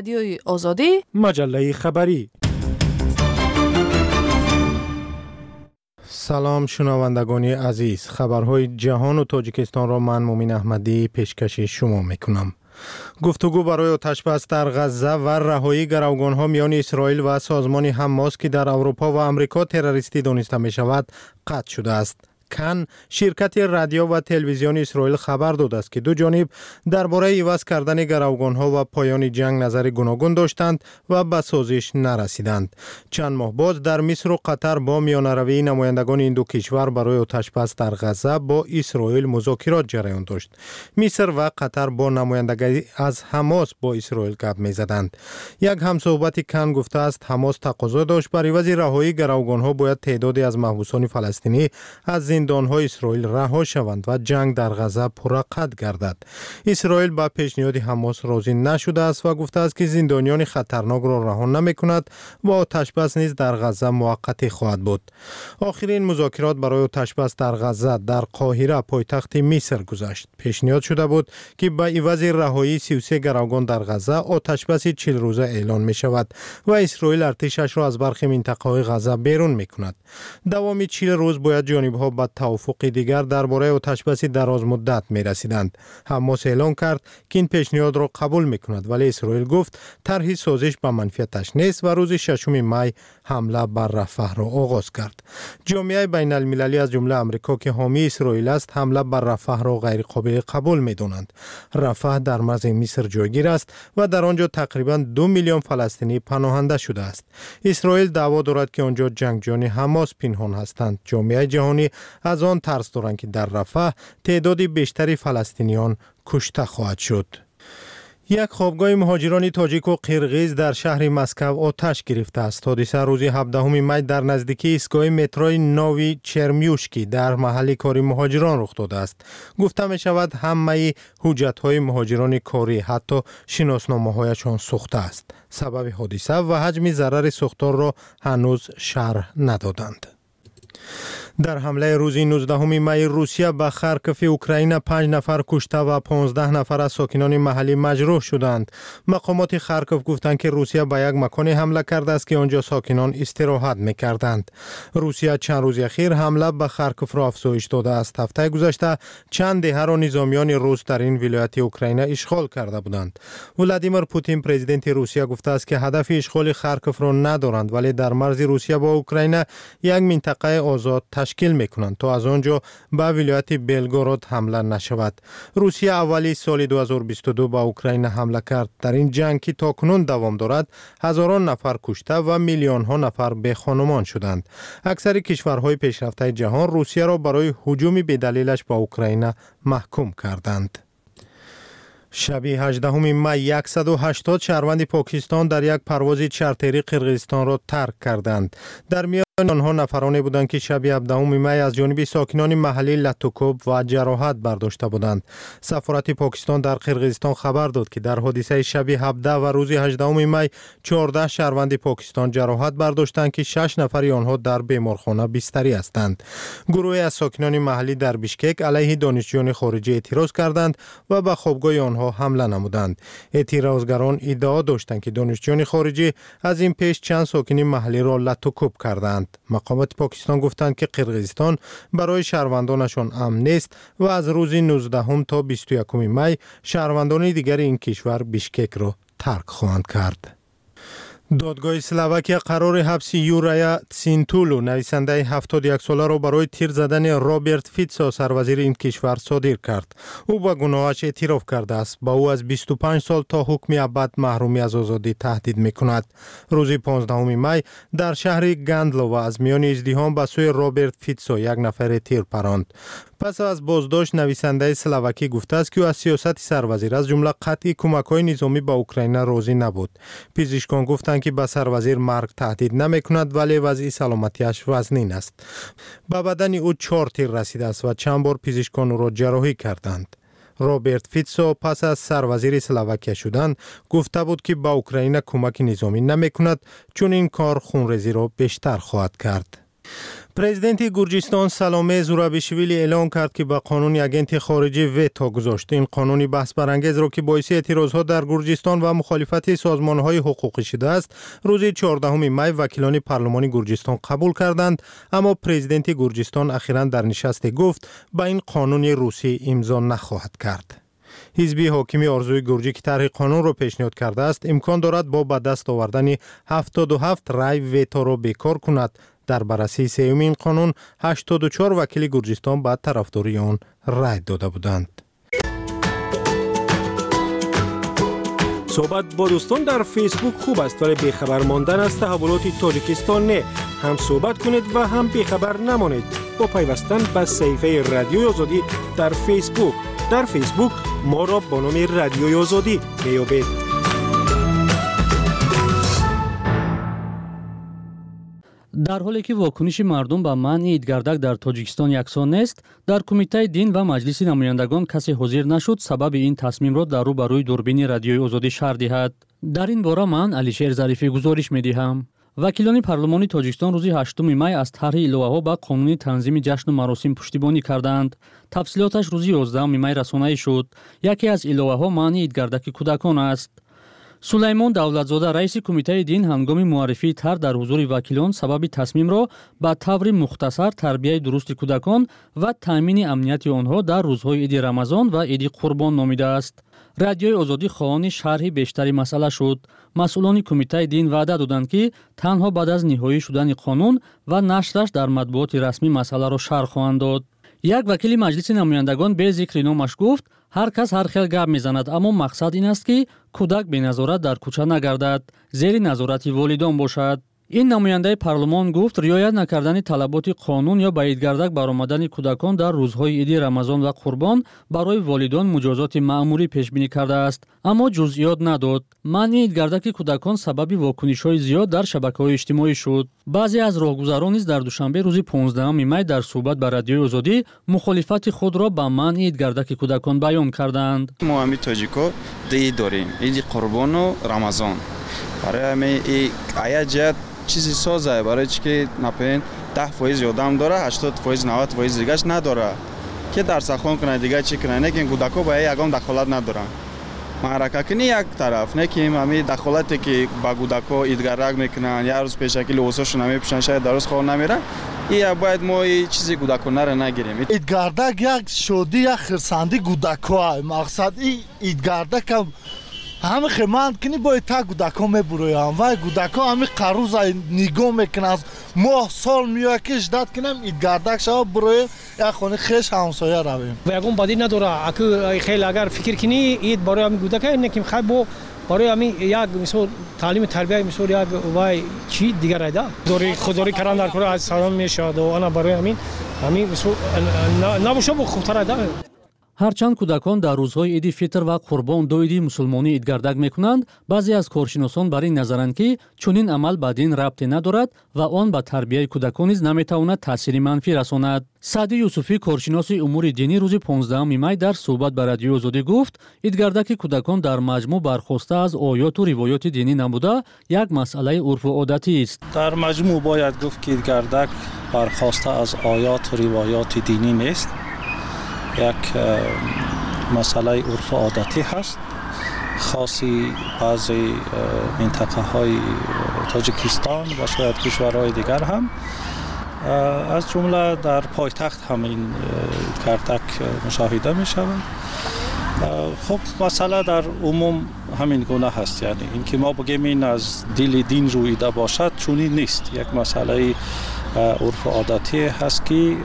رادیوی آزادی، مجله خبری. سلام شنوندگان عزیز، خبرهای جهان و تاجیکستان را من مومین احمدی پیشکش شما میکنم. گفتگو برای آتشبس در غزه و رهایی گروگان‌ها میان اسرائیل و سازمان حماس که در اروپا و آمریکا تروریستی دانسته می شود قطع شده است. کن شرکت رادیو و تلویزیون اسرائیل خبر داده است که دو جانب درباره عوض کردن گروگان‌ها و پایان جنگ نظر گوناگون داشتند و به سازش نرسیدند. چند ماه بعد در مصر و قطر با میانه‌روی نمایندگان این دو کشور برای آتشبس در غزه با اسرائیل مذاکرات جریان داشت. مصر و قطر با نمایندگی از حماس با اسرائیل گپ می‌زدند. یک همصحبت کن گفته است حماس تقاضا داشت بر عوض رهایی گروگان‌ها باید تعدادی از محبوسان فلسطینی از زندان‌های اسرائیل رها شوند و جنگ در غزه پرقد گردد. اسرائیل با پیشنهاد حماس راضی نشده است و گفته است که زندانیان خطرناک را رها نمی‌کند و آتشبس نیز در غزه موقت خواهد بود. آخرین مذاکرات برای آتشبس در غزه در قاهره پایتخت مصر گذشت. پیشنهاد شده بود که با عوض رهایی سی و سه گروگان در غزه آتشبس چهل روزه اعلان می شود و اسرائیل ارتشش را از برخی منطقه‌های غزه بیرون می‌کند. دوام چهل روز باید جانب‌ها با توافق دیگر درباره آتشبس دراز مدت می رسیدند. حماس اعلان کرد که این پیشنهاد را قبول می کند، ولی اسرائیل گفت طرح سازش به منفعتش نیست و روز ششم می حمله بر رفح را آغاز کرد. جامعه بین المللی از جمله آمریکا که حامی اسرائیل است حمله بر رفح را غیر قابل قبول می دانند. رفح در مرز مصر جایگیر است و در آنجا تقریبا دو میلیون فلسطینی پناهنده شده است. اسرائیل دعوا دارد که آنجا جنگجویان حماس پنهان هستند. جامعه جهانی از آن ترس دارند که در رفح تعداد بیشتری فلسطینیان کشته خواهد شد. یک خوابگاه مهاجران تاجیک و قرغیز در شهر مسکو آتش گرفته است. حادثه روز هفدهم می در نزدیکی ایستگاه مترو نوی چرمیوشکی در محل کاری مهاجران رخ داده است. گفته می شود همه حجت های مهاجران کاری حتی شناسنامه هایشان سوخته است. سبب حادثه و حجم ضرر سوختار را هنوز شرح ندادند. در حمله روز نوزدهم می روسیه به خارکوف اوکراین پنج نفر کشته و پانزده نفر از ساکنان محلی مجروح شدند. مقامات خارکوف گفتند که روسیه به یک مکان حمله کرده است که آنجا ساکنان استراحت می‌کردند. روسیه چند روز اخیر حمله به خارکوف را افزایش داده است. هفته گذشته چند دهه را نظامیان روس در این ولایت اوکراین اشغال کرده بودند. ولادیمیر پوتین پرزیدنت روسیه گفته است که هدف اشغال خارکوف را ندارند، ولی در مرز روسیه با اوکراین یک منطقه آزاد تشکیل میکنند تا از آنجا به ولایت بلگوراد حمله نشود. روسیه اولی سال دو هزار و بیست و دو به اوکراین حمله کرد. در این جنگ که تاکنون دوام دارد هزاران نفر کشته و میلیون ها نفر به خانمان شدند. اکثر کشورهای پیشرفته جهان روسیه را برای هجوم بی‌دلیلش به اوکراین محکوم کردند. شب هجدهم می صد و هشتاد شهروند پاکستان در یک پرواز چارتری قرقیزستان را ترک کردند. در میان آنها نفرانی بودند که شب هفدهم می از جانب ساکنان محلی لطوکوب و جراحت برداشته بودند. سفارت پاکستان در قرقیزستان خبر داد که در حادثه شب هفده و روز هجدهم می چهارده شهروند پاکستان جراحت برداشتند که شش نفر آنها در بیمارخانه بستری هستند. گروهی از ساکنان محلی در بیشکک علیه دانشجویان خارجی اعتراض کردند و به خوابگاه آنها حمله نمودند. اعتراضگران ادعا داشتند که دانشجویان خارجی از این پیش چند ساکن محلی را لطوکوب کردند. مقامات پاکستان گفتند که قرقیزستان برای شهروندانشان امن نیست و از روز نوزدهم تا بیست و یکم می شهروندان دیگر این کشور بیشکک را ترک خواهند کرد. دادگاه اسلواکیه قرار حبس یوریا تسینتولو نویسنده هفتاد و یک ساله را برای تیر زدن رابرت فیتسو سروزیر این کشور صادر کرد. او با گناهش اعتراف کرده است. با او از بیست و پنج سال تا حکم ابد محرومی از آزادی تهدید می‌کند. روز پانزدهم می در شهر گندلو و از میان ازدحام به سوی رابرت فیتسو یک نفر تیر پراند. پس از بازداشت نویسنده اسلواکی گفته است که او از سیاست سروزیر از جمله قطع کمک‌های نظامی به اوکراین راضی نبود. پزشکان گفتند که به سروزیر مرگ تهدید نمی‌کند ولی وضع سلامتیش وزنین است. به بدن او چهار تیر رسیده است و چند بار پزشکان او را جراحی کردند. رابرت فیتسو پس از سروزیر اسلواکیه شدن گفته بود که به اوکراین کمک نظامی نمی‌کند چون این کار خونریزی را بیشتر خواهد کرد. پرزیدنت گرجستان سالومه زورابیشویلی اعلام کرد که به قانون اگنت خارجی ویتو گذاشت. این قانونی بحث برانگیز را که باعث اعتراضها در گرجستان و مخالفت سازمانهای حقوقی شده است، روز چهاردهم می وکیلان پارلمانی گرجستان قبول کردند، اما پرزیدنت گرجستان اخیراً در نشست گفت به این قانون روسی امضا نخواهد کرد. حزب حاکم آرزوی گرجی که طرح قانون را پیشنهاد کرده است، امکان دارد با به دست آوردن هفتاد و هفت رای ویتو را بیکار کند. در بررسی سومین قانون هشتاد و چهار وکیل گرجستان به طرفداری آن رای داده بودند. صحبت با دوستان در فیسبوک خوب است، ولی بیخبر ماندن از تحولات تاجیکستان نه. هم صحبت کنید و هم بیخبر نمانید با پیوستن به صفحه رادیوی آزادی در فیسبوک. در فیسبوک ما را با نام رادیوی آزادی میابید. در حالی که واکنش مردم به منع ایدگردک در تاجیکستان یکسان نیست، در کمیته دین و مجلس نمایندگان کسی حاضر نشد سبب این تصمیم را در روبروی دوربین رادیوی آزادی شرح دهد. در این باره من علیشیر ظریفی گزارش می‌دهم. وکیلان پارلمانی تاجیکستان روز هشتم می از طرح ایلوه‌ها به قانون تنظیم جشن و مراسم پشتیبانی کردند. تفصیلاتش روز یازدهم می رسانه‌ای شد. یکی از ایلوه‌ها منع ایدگردک کودکان است. سلیمان دولتزاده رئیس کمیته دین هنگام معرفی طرح در حضور وکیلان سبب تصمیم را به طور مختصر تربیت درست کودکان و تامین امنیت آنها در روزهای عید رمضان و عید قربان نامیده است. رادیوی آزادی خواهان شرح بیشتری مسئله شد. مسئولان کمیته دین وعده دادند که تنها بعد از نهایی شدن قانون و نشرش در مطبوعات رسمی مسئله را شرح خواهند داد. یک وکیل مجلس نمایندگان به ذکر نامش گفت هر کس هر خیل گپ میزند، اما مقصد این است که کودک به نظارت در کوچه نگردد، زیر نظارت والدان باشد. این نماینده پارلمان گفت رعایت نکردن طلبات قانون یا به ایدگردک برآمدن کودکان در روزهای عید رمضان و قربان برای والدان مجازات مأموری پیش بینی کرده است، اما جزئیات نداد. منع ایدگردک کودکان سبب واکنش‌های زیاد در شبکه‌های اجتماعی شد. بعضی از راهگذران نیز در دوشنبه روز پانزدهم می در صحبت با رادیوی آزادی مخالفت خود را با منع ایدگردک کودکان بیان کردند. ما همین تاجیکا دی داریم عید قربان و رمضان. برای همین این عیاد چیزی سازه، برای چی که نپین ده فایز یادم داره، هشتاد فایز نود فایز دیگهش نداره که در سخن کنه دیگه چی کنه، نه که این کودکا با یگام دخالت ندارن. معرکه کنی یک طرف، نه که همین دخالتی که با کودکا ایدگردک میکنن یا روز پیش شکل واسهشون نمیپیشن شاید درست خواه نمیره. این باید ما این چیزی کودکانه را نگیریم. ایدگردک یک شادی یک خرسندی کودکا، مقصد این ایدگردک هم همه خیماند کنی باید تا کودکا میبرویم و کودکا همه قروز نگاه میکنه از ماه سال میوه که اجداد کنم ایدگردک شما برویم یک خونه خیش همسایه رویم و یکون بدی نداره اکو خیلی اگر فکر کنی اید برای همین کودکا اینه که خیلی با برای همین یک مثال تعلیم تربیه مثال یک وای چی دیگر ایده دوری خودداری کردن در کره از سلام میشه و انا برای همین همین مثال نباشه با خوبتر ایده. هرچند کودکان در روزهای عید فطر و قربان دو عید مسلمانی ایدگردک میکنند، بعضی از کارشناسان بر این نظرند که چنین عمل به دین ربطی ندارد و آن به تربیت کودکان نیز نمیتواند تاثیر منفی رساند. سعدی یوسفی کارشناس امور دینی روز پانزدهم می در صحبت با رادیوی آزادی گفت ایدگردک کودکان در مجموع برخواسته از آیات و روایات دینی نبوده یک مسئله عرف و عادتی است. در مجموع باید گفت که ایدگردک برخواسته از آیات و روایات دینی نیست، یک مسئله عرف عادتی هست، خاصی بعضی منطقه های تاجیکستان و شاید کشورهای دیگر هم از جمله در پایتخت همین ایدگردک مشاهده می شود. خب مسئله در عموم همین گونه هست، یعنی اینکه ما بگیم این از دل دین رویده باشد چونی نیست، یک مسئله عرف عادتی هست که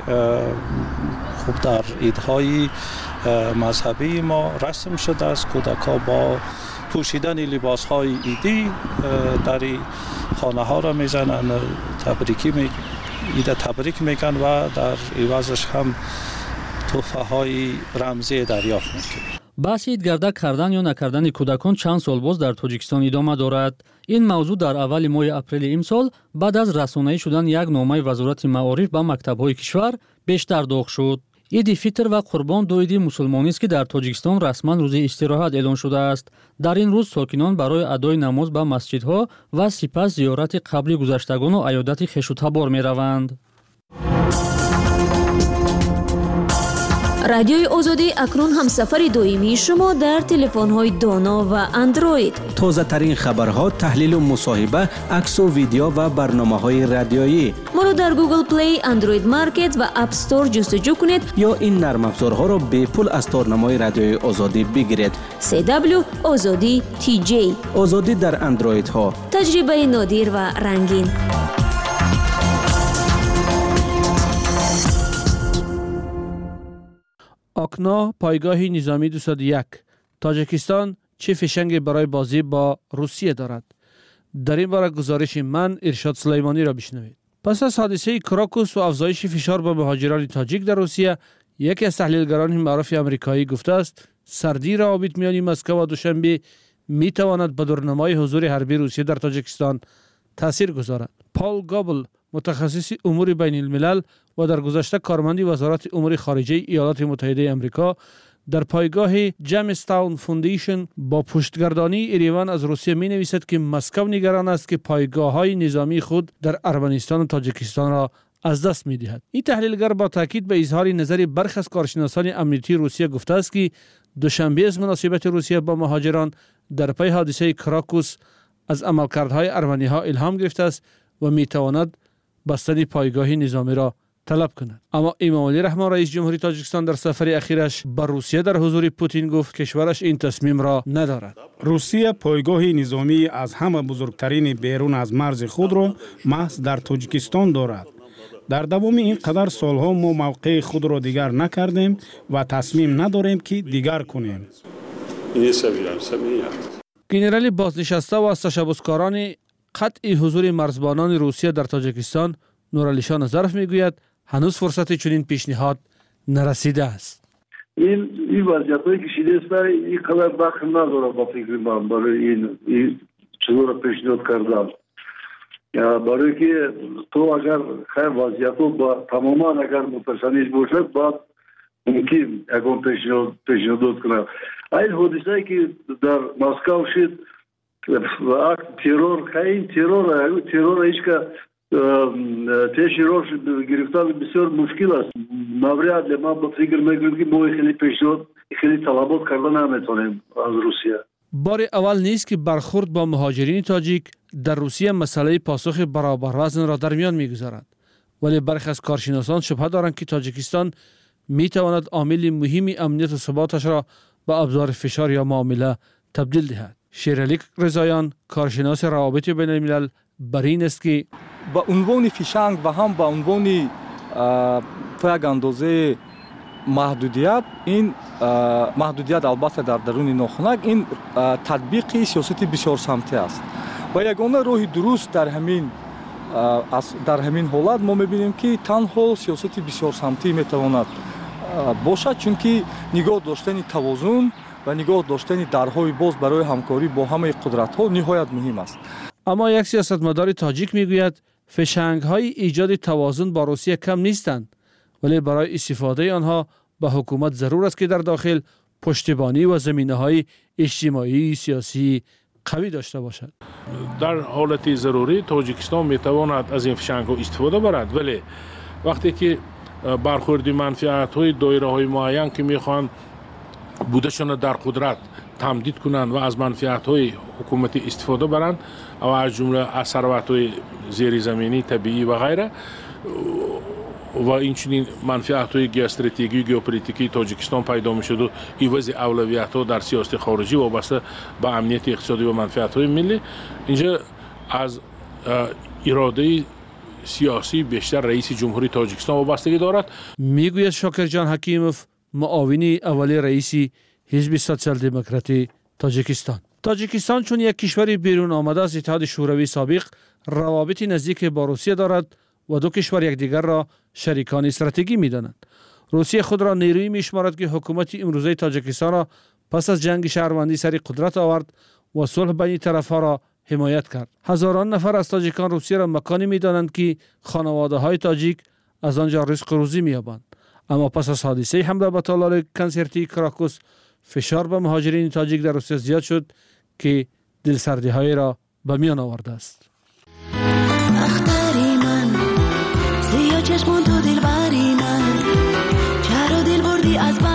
خوب در عیدهای مذهبی ما رسم شده است. کودک‌ها با پوشیدن لباس‌های عیدی در خانه ها را میزنن، تبریکی می عید تبریک میگن و در عوضش هم تحفه های رمزی دریافت میکنن. بحث ایدگردک کردن یا نکردن کودکان چند سال باز در تاجیکستان ادامه دارد. این موضوع در اول ماه اپریل امسال بعد از رسانه‌ای شدن یک نامه وزارت معارف به مکتب‌های کشور بیشتر داغ شد. عید فطر و قربان دو عید مسلمانی است که در تاجیکستان رسما روز استراحت اعلان شده است. در این روز ساکنان برای ادای نماز به مسجدها و سپس زیارت قبر گذشتگان و عیادت خویش و تبار می‌روند. رادیوی آزادی اکنون هم سفر دائمی شما در تلفن‌های دانا و اندروید. تازه ترین خبرها، تحلیل و مصاحبه، عکس و ویدیو و برنامه‌های رادیویی. ما رو در گوگل پلی، اندروید مارکت و اپ استور جستجو کنید یا این نرم افزارها را به پول از تارنمای رادیوی آزادی بگیرید. سی دبلیو آزادی تی جی. آزادی در اندروید ها. تجربه نادر و رنگین. آکنا پایگاه نظامی دویست و یک. تاجیکستان چه فشنگی برای بازی با روسیه دارد؟ در این باره گزارش من ارشاد سلیمانی را بشنوید. پس از حادثه کراکوس و افزایش فشار به مهاجران تاجیک در روسیه، یکی از تحلیلگران معروف آمریکایی گفته است سردی روابط میان مسکو و دوشنبه می تواند به دورنمای حضور حربی روسیه در تاجیکستان تاثیر گذارد. پال گابل، متخصص امور بین الملل و در گذشته کارمند وزارت امور خارجه ایالات متحده آمریکا، در پایگاه جیمستاون فوندیشن با پشتگردانی ایروان از روسیه می نویسد که مسکو نگران است که پایگاه های نظامی خود در ارمنستان و تاجیکستان را از دست می دهد. این تحلیلگر با تاکید به اظهار نظر برخی از کارشناسان امنیتی روسیه گفته است که دوشنبه از مناسبت روسیه با مهاجران در پی حادثه کراکوس از عملکردهای ارمنی ها الهام گرفته است و می تواند بستن پایگاه نظامی را طلب کند. اما امامعلی رحمان رئیس جمهوری تاجیکستان در سفر اخیرش به روسیه در حضور پوتین گفت کشورش این تصمیم را ندارد. روسیه پایگاه نظامی از همه بزرگترین بیرون از مرز خود را محض در تاجیکستان دارد. در دوام این قدر سالها ما موقع خود را دیگر نکردیم و تصمیم نداریم که دیگر کنیم. گنرال بازنشسته و از تشبثکاران قطع حضور مرزبانان روسیه در تاجیکستان نورعلیشان ظرف میگوید هنوز فرصت چنین پیشنهاد نرسیده است. این این وضعیتی که شده است برای این قدر دخل نداره با فکر من برای این این چیزا را پیشنهاد کردم. برای که تو اگر خیر وضعیتو با تماما اگر متشنج باشد بعد ممکن اگه پیشنهاد پیشنهاد کنم. این حادثه که در مسکو شد و اکت ترور خیلی ترور ترور ایش که تشیروش گرفتن بسیار مشکل است. مبرد لما با فکر میکنم که ما خیلی پیشنهاد خیلی طلبات کردن نمیتونیم از روسیه. بار اول نیست که برخورد با مهاجرین تاجیک در روسیه مسئله پاسخ برابر وزن را در میان میگذارد، ولی برخی از کارشناسان شبهه دارند که تاجیکستان میتواند عامل مهم امنیت و ثباتش را به ابزار فشار یا معامله تبدیل دهد. شیرعلی رضاییان، کارشناس روابط بین الملل، بر این است که با عنوان فیشنگ و هم با عنوان تا یک اندازه محدودیت، این محدودیت البته در درون ناخنک این تطبیق سیاست بسیار سمتی است و یگانه راه درست در همین در همین حالت ما میبینیم که تنها سیاست بسیار سمتی میتواند باشد، چون که نگاه داشتن توازن و نگاه داشتن درهای باز برای همکاری با همه قدرت ها نهایت مهم است. اما یک سیاستمدار تاجیک میگوید فشنگ های ایجاد توازن با روسیه کم نیستند، ولی برای استفاده آنها به حکومت ضرور است که در داخل پشتیبانی و زمینه های اجتماعی سیاسی قوی داشته باشد. در حالت ضروری تاجیکستان میتواند از این فشنگ ها استفاده برد، ولی وقتی که برخورد منفعت های دایره های معین که میخوان بودشان در قدرت تمدید کنند و از منفعت های حکومتی استفاده برند و از جمله از ثروت های زیر زمینی طبیعی و غیره و این چنین منفعت های گیوستراتژیکی گیوپولیتیکی تاجیکستان پیدا می شد و ایواز اولویت ها در سیاست خارجی وابسته به امنیت اقتصادی و منفعت های ملی، اینجا از اراده سیاسی بیشتر رئیس جمهوری تاجیکستان وابستگی دارد. میگوید شاکرجان حکیموف، معاون اول رئیس حزب سوسیال دموکراتی تاجیکستان. تاجیکستان چون یک کشور بیرون آمده از اتحاد شوروی سابق روابط نزدیک با روسیه دارد و دو کشور یکدیگر را شریکان استراتژیکی می‌دانند. روسیه خود را نیرویی می‌شمارد که حکومت امروزه تاجیکستان را پس از جنگ شهروندی سر قدرت آورد و صلح بین طرف‌ها را حمایت کرد. هزاران نفر از تاجیکان روسیه را مکانی می‌دانند که خانواده‌های تاجیک از آنجا رزق روزی می‌یابند. اما پس از حادثه حمله به تالار کنسرتی کراکوس فشار به مهاجرین تاجیک در روسیه زیاد شد که دلسردی‌های را به میان آورده است. اختری من زیاد چشمون تو دل بری من چرا دل بردی از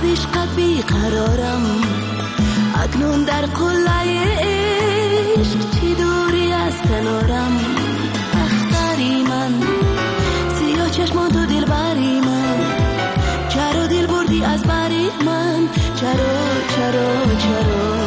عشقت بیقرارم اکنون در قله عشق چی دوری از کنارم اختری من سیاه چشمان تو دل بری من چرا دل بردی از بری من چرا چرا چرا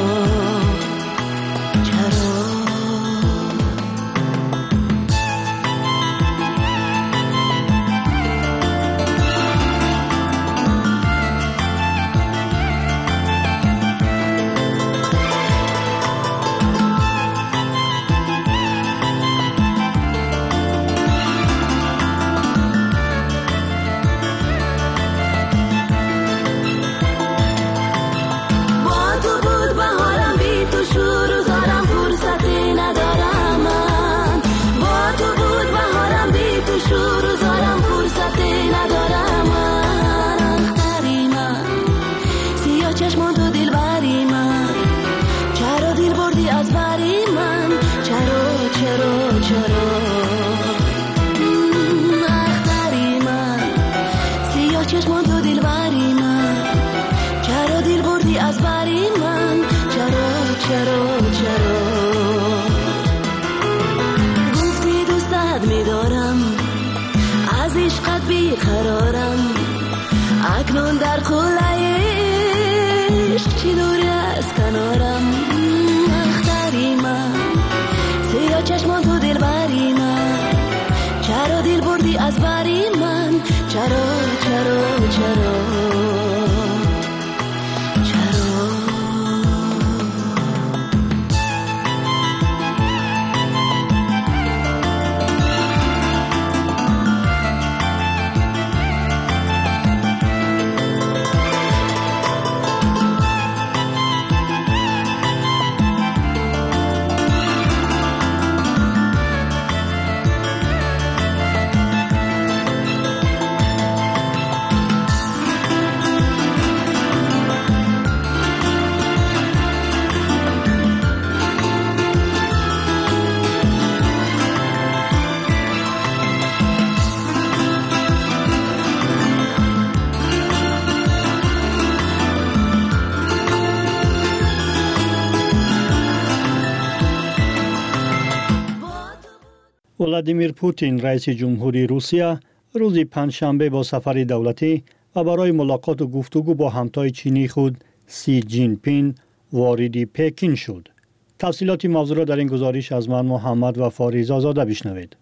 اکنون در قله عشق چی دوری از کنارم اختری من سیاه چشمان تو دل بری من چرا دل بردی از بری من چرا چرا چرا ولادیمیر پوتین رئیس جمهوری روسیه روز پنجشنبه با سفر دولتی و برای ملاقات و گفتگو با همتای چینی خود سی جین پین وارد پکین شد. تفصیلات موضوع را در این گزارش از من محمد و فاریز آزاده بشنوید.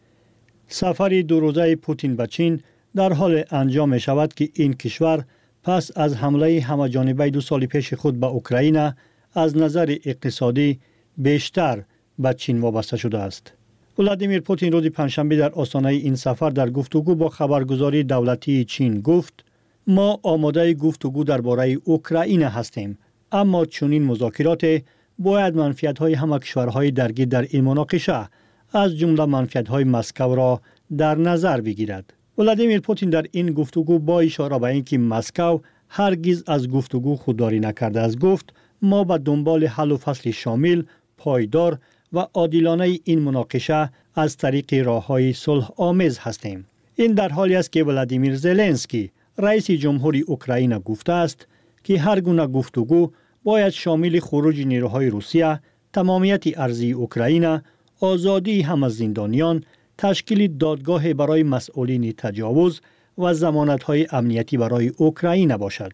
سفر دو روزه پوتین به چین در حال انجام می شود که این کشور پس از حمله همه‌جانبه دو سال پیش خود به اوکراین از نظر اقتصادی بیشتر به چین وابسته شده است. ولادیمیر پوتین روز پنجشنبه در آستانه این سفر در گفتگو با خبرگزاری دولتی چین گفت: ما آماده گفتگو درباره اوکراین هستیم، اما چنین مذاکرات باید منفعت‌های همه کشورهای درگیر در این مناقشه از جمله منفعت‌های مسکو را در نظر بگیرد. ولادیمیر پوتین در این گفتگو با اشاره به اینکه مسکو هرگز از گفتگو خودداری نکرده است گفت: ما به دنبال حل و فصل شامل، پایدار و عادلانه این مناقشه از طریق راه‌های صلح آمیز هستیم. این در حالی است که ولادیمیر زلنسکی رئیس جمهوری اوکراین گفته است که هر گونه گفتگو باید شامل خروج نیروهای روسیه، تمامیت ارضی اوکراین، آزادی همه زندانیان، تشکیل دادگاه برای مسئولین تجاوز و ضمانت‌های امنیتی برای اوکراین باشد.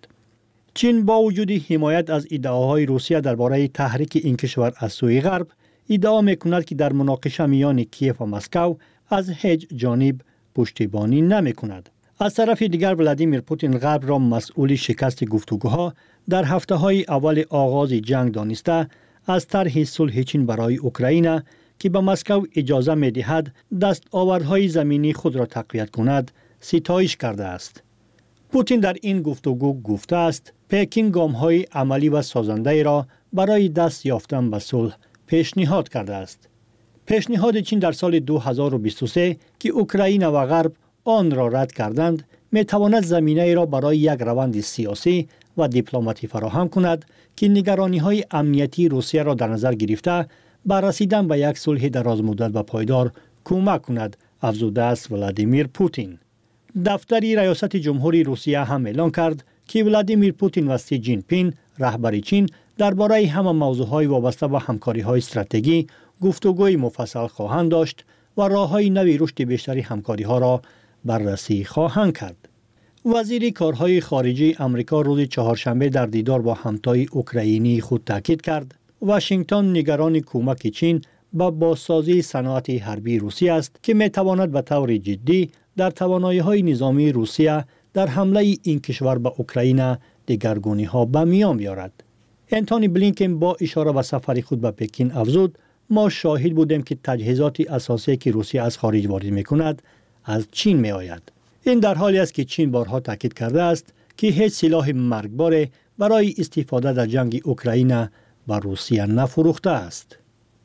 چین با وجود حمایت از ادعاهای روسیه درباره تحریک این کشور از سوی غرب، ادعا می‌کند که در مناقشه میان کیف و مسکو از هیچ جانب پشتیبانی نمی‌کند. از طرف دیگر ولادیمیر پوتین غرب را مسئول شکست گفتگوها در هفته‌های اول آغاز جنگ دانسته از طرح صلح چین برای اوکراین که به مسکو اجازه می‌دهد دستاوردهای زمینی خود را تقویت کند ستایش کرده است. پوتین در این گفتگو گفته است پکین گام‌های عملی و سازنده را برای دست یافتن به صلح پیشنهاد کرده است. پیشنهاد چین در سال دو هزار و بیست و سه که اوکراین و غرب آن را رد کردند می‌تواند زمینه را برای یک روند سیاسی و دیپلماتی فراهم کند که نگرانی‌های امنیتی روسیه را در نظر گرفته بر رسیدن به یک صلح درازمدت و پایدار کمک کند، افزوده است ولادیمیر پوتین. دفتر ریاست جمهوری روسیه هم اعلام کرد که ولادیمیر پوتین و سی جین پین رهبر چین درباره همه موضوعهای وابسته به همکاری‌های استراتژی گفتگوی مفصل خواهند داشت و راه‌های نوی رشد بیشتری همکاری‌ها را بررسی خواهند کرد. وزیر کارهای خارجه آمریکا روز چهارشنبه در دیدار با همتای اوکراینی خود تاکید کرد واشنگتن نگران کمک چین به بازسازی صنعت حربی روسیه است که می‌تواند به طور جدی در توانایی‌های نظامی روسیه در حمله این کشور به اوکراین دگرگونی‌ها به میان بیاورد. انتونی بلینکن با اشاره به سفر خود به پکین افزود ما شاهد بودیم که تجهیزات اساسی که روسیه از خارج وارد می‌کند از چین می‌آید. این در حالی است که چین بارها تاکید کرده است که هیچ سلاح مرگبار برای استفاده در جنگ اوکراین به روسیه نفروخته است.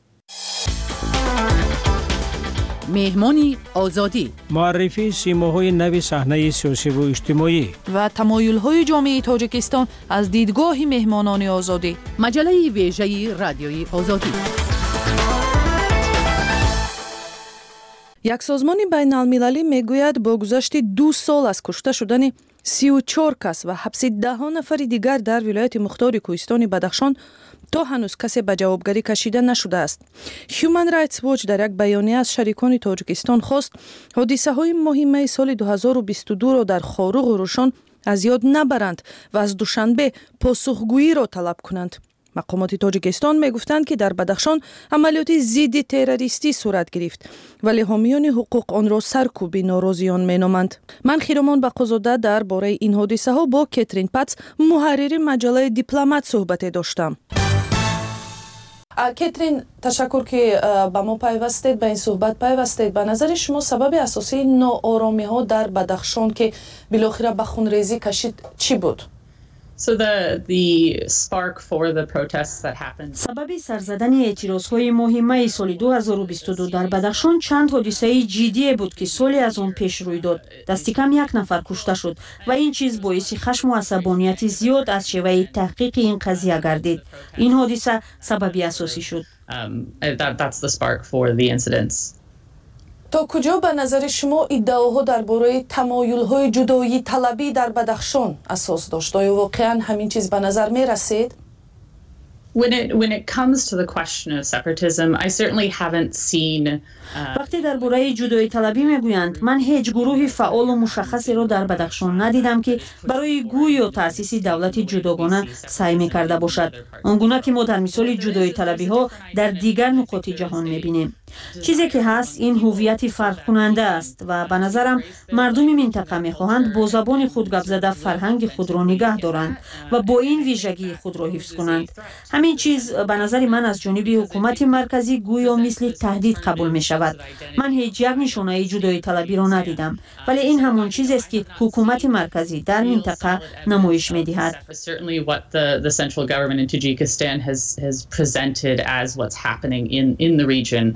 مهمانی آزادی، معرفی سیماهای نو صحنه سیاسی و اجتماعی و تمایل‌های جامعه تاجیکستان از دیدگاه مهمانان آزادی. مجله ویژه رادیوی آزادی. یک سازمان بین المللی میگوید با گذشت دو سال از کشته شدن سی و چهار کس و حبس ده نفر دیگر در ولایت مختار کوهستان بدخشان تا هنوز کسی به جوابگری کشیده نشده است. هیومن رایتس واچ در یک بیانیه از شریکان تاجیکستان خواست حادثه های مهمه سال دو هزار و بیست و دو را در خاروق و روشن از یاد نبرند و از دوشنبه پاسخگویی را طلب کنند. مقامات تاجیکستان میگفتند که در بدخشان عملیات ضد تروریستی صورت گرفت ولی حامیان حقوق آن را سرکوب ناراضیان مینامند. من خیرمان بقازاده درباره این حادثه ها با کاترین پاتس محرر مجله دیپلمات صحبت داشتم. کاترین، تشکر که با ما پیوستید، به این صحبت پیوستید. به نظر شما سبب اساسی ناآرامی ها در بدخشان که بالاخره به خونریزی کشید چی بود؟ So the the spark for the protests that happened. سبب سرزدن اعتراضهای مهمه سال دو هزار و بیست و دو در بدخشان چند حادثه جدی بود که سالی از آن پیش روی داد. دست کم یک نفر کشته شد و این چیز باعث خشم و عصبانیت زیاد از شیوه تحقیق این قضیه گردید. این حادثه سبب اساسی شد. Um, that, that's the spark for the incidents. تا کجا به نظر شما ادعاها درباره تمایل‌های جدایی طلبی در بدخشان اساس داشت؟ آیا واقعاً همین چیز به نظر می رسید؟ When it when it comes to the question of separatism, I certainly haven't seen. وقتی درباره جدایی طلبی میگویند من هیچ گروه فعال و مشخصی را در بدخشان ندیدم که برای گوی و تأسیس دولت جداگانه سعی می‌کرده باشد. آنگونه که ما در مثال جدایی طلبی ها در دیگر نقاط جهان می‌بینیم. چیزی که هست این هویت فرق کننده است و به نظرم مردم منطقه می‌خواهند با زبان خود گپ زده فرهنگ خود را نگه دارند و با این ویژگی خود را حفظ کنند. همین چیز به نظر من از جانب حکومت مرکزی گویا مثل تهدید قبول می‌شود. من هیچ یک نشانه جدایی طلبی را ندیدم ولی این همون چیزی است که حکومت مرکزی در منطقه نمایش می‌دهد. Certainly what the the central government in Tajikistan has has presented as what's happening in in the region.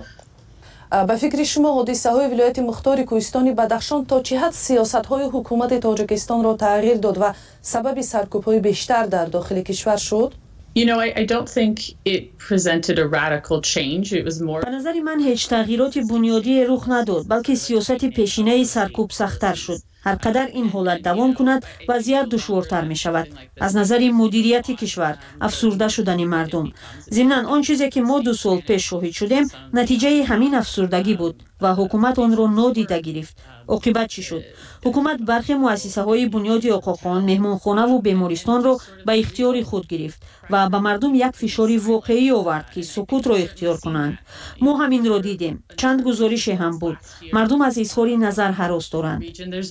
به فکر شما حادثه های ولایت مختار کوهستان بدخشان تا چه حد سیاست های حکومت تاجیکستان را تغییر داد و سبب سرکوب های بیشتر در داخل کشور شد؟ You know, I, I don't think it presented a radical change. It was more. به نظر من هیچ تغییرات بنیادی رخ نداد بلکه سیاست پیشینه سرکوب سخت‌تر شد. هر قدر این حالت دوام کند وضعیت دشوارتر می شود. از نظر مدیریت کشور افسرده شدن مردم. ضمناً آن چیزی که ما دو سال پیش شاهد شدیم نتیجه همین افسردگی بود و حکومت آن را نادیده گرفت. عاقبت چی شد؟ حکومت برخی مؤسسه های بنیادی آقاخان، مهمانخانه و بیمارستان را به اختیار خود گرفت و به مردم یک فشار واقعی آورد که سکوت را اختیار کنند. ما همین را دیدیم. چند گزارش هم بود. مردم از اظهار نظر هراس دارند.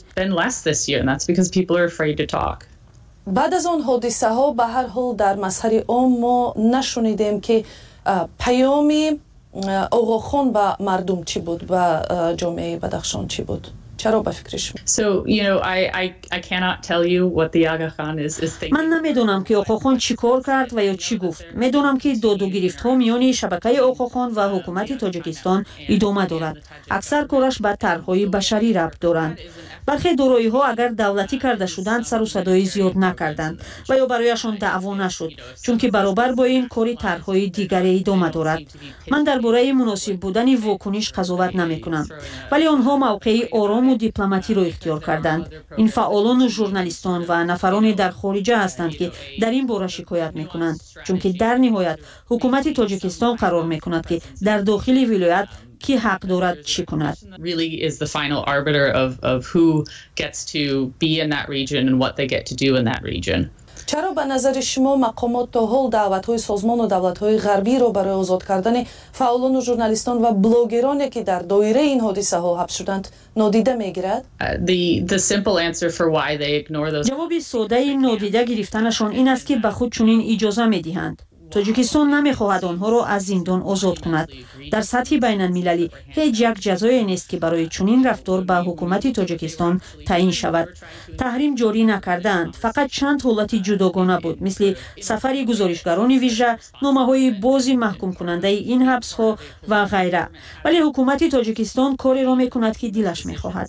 بعد از آن حادثه ها به هر حال در مسحر عام ما نشنیدیم که پیامی آقاخان به مردم چی بود، به جامعه بدخشان چی بود؟ چرا به فکرش؟ So, you know, I I I cannot tell you what the Aga Khan is is thinking. من نمیدونم که آقاخان چی کار کرد و یا چی گفت. میدونم که داد و گریفت ها میان شبکه آقاخان و حکومت تاجیکستان ادامه دارد. اکثر کارش به طرح‌های بشری ربط دارند. برخی دارایی ها اگر دولتی کرده شدند سر و صدای زیاد نکردند و یا برایشان دعوا نشد چون که برابر با این کاری طرح‌های دیگری ادامه دارد. من درباره مناسب بودن واکنش قضاوت نمی‌کنم ولی آنها موقعی آرام و تعلیم و دیپلماتی را اختیار کردند. این فعالان و ژورنالیستان و نفران در خارجه هستند که در این باره شکایت میکنند، چون که در نهایت حکومت تاجیکستان قرار میکند که در داخل ولایت کی حق دارد چی کند. Really is the final arbiter of of who gets to be in that region and what they get to do in that region. چرا به نظر شما مقامات تا حال دعوت‌های سازمان و دولت‌های غربی را برای آزاد کردن فعالان و ژورنالیستان و بلاگرانی که در دایره این حادثه ها حبس شدند نادیده می‌گیرد؟ The the simple answer for why they ignore those. جواب ساده نادیده گرفتنشان این است که به خود چنین اجازه می‌دهند. تاجیکستان نمی‌خواهد آنها را از زندان آزاد کند. در سطح بین‌المللی هیچ یک جزایی نیست که برای چنین رفتار به حکومت تاجیکستان تعیین شود. تحریم جاری نکردند، فقط چند حالت جداگانه بود، مثل سفر گزارشگران ویژه، نامه‌های بازی محکوم کننده این حبس‌ها و غیره. ولی حکومت تاجیکستان کاری را می‌کند که دلش می‌خواهد.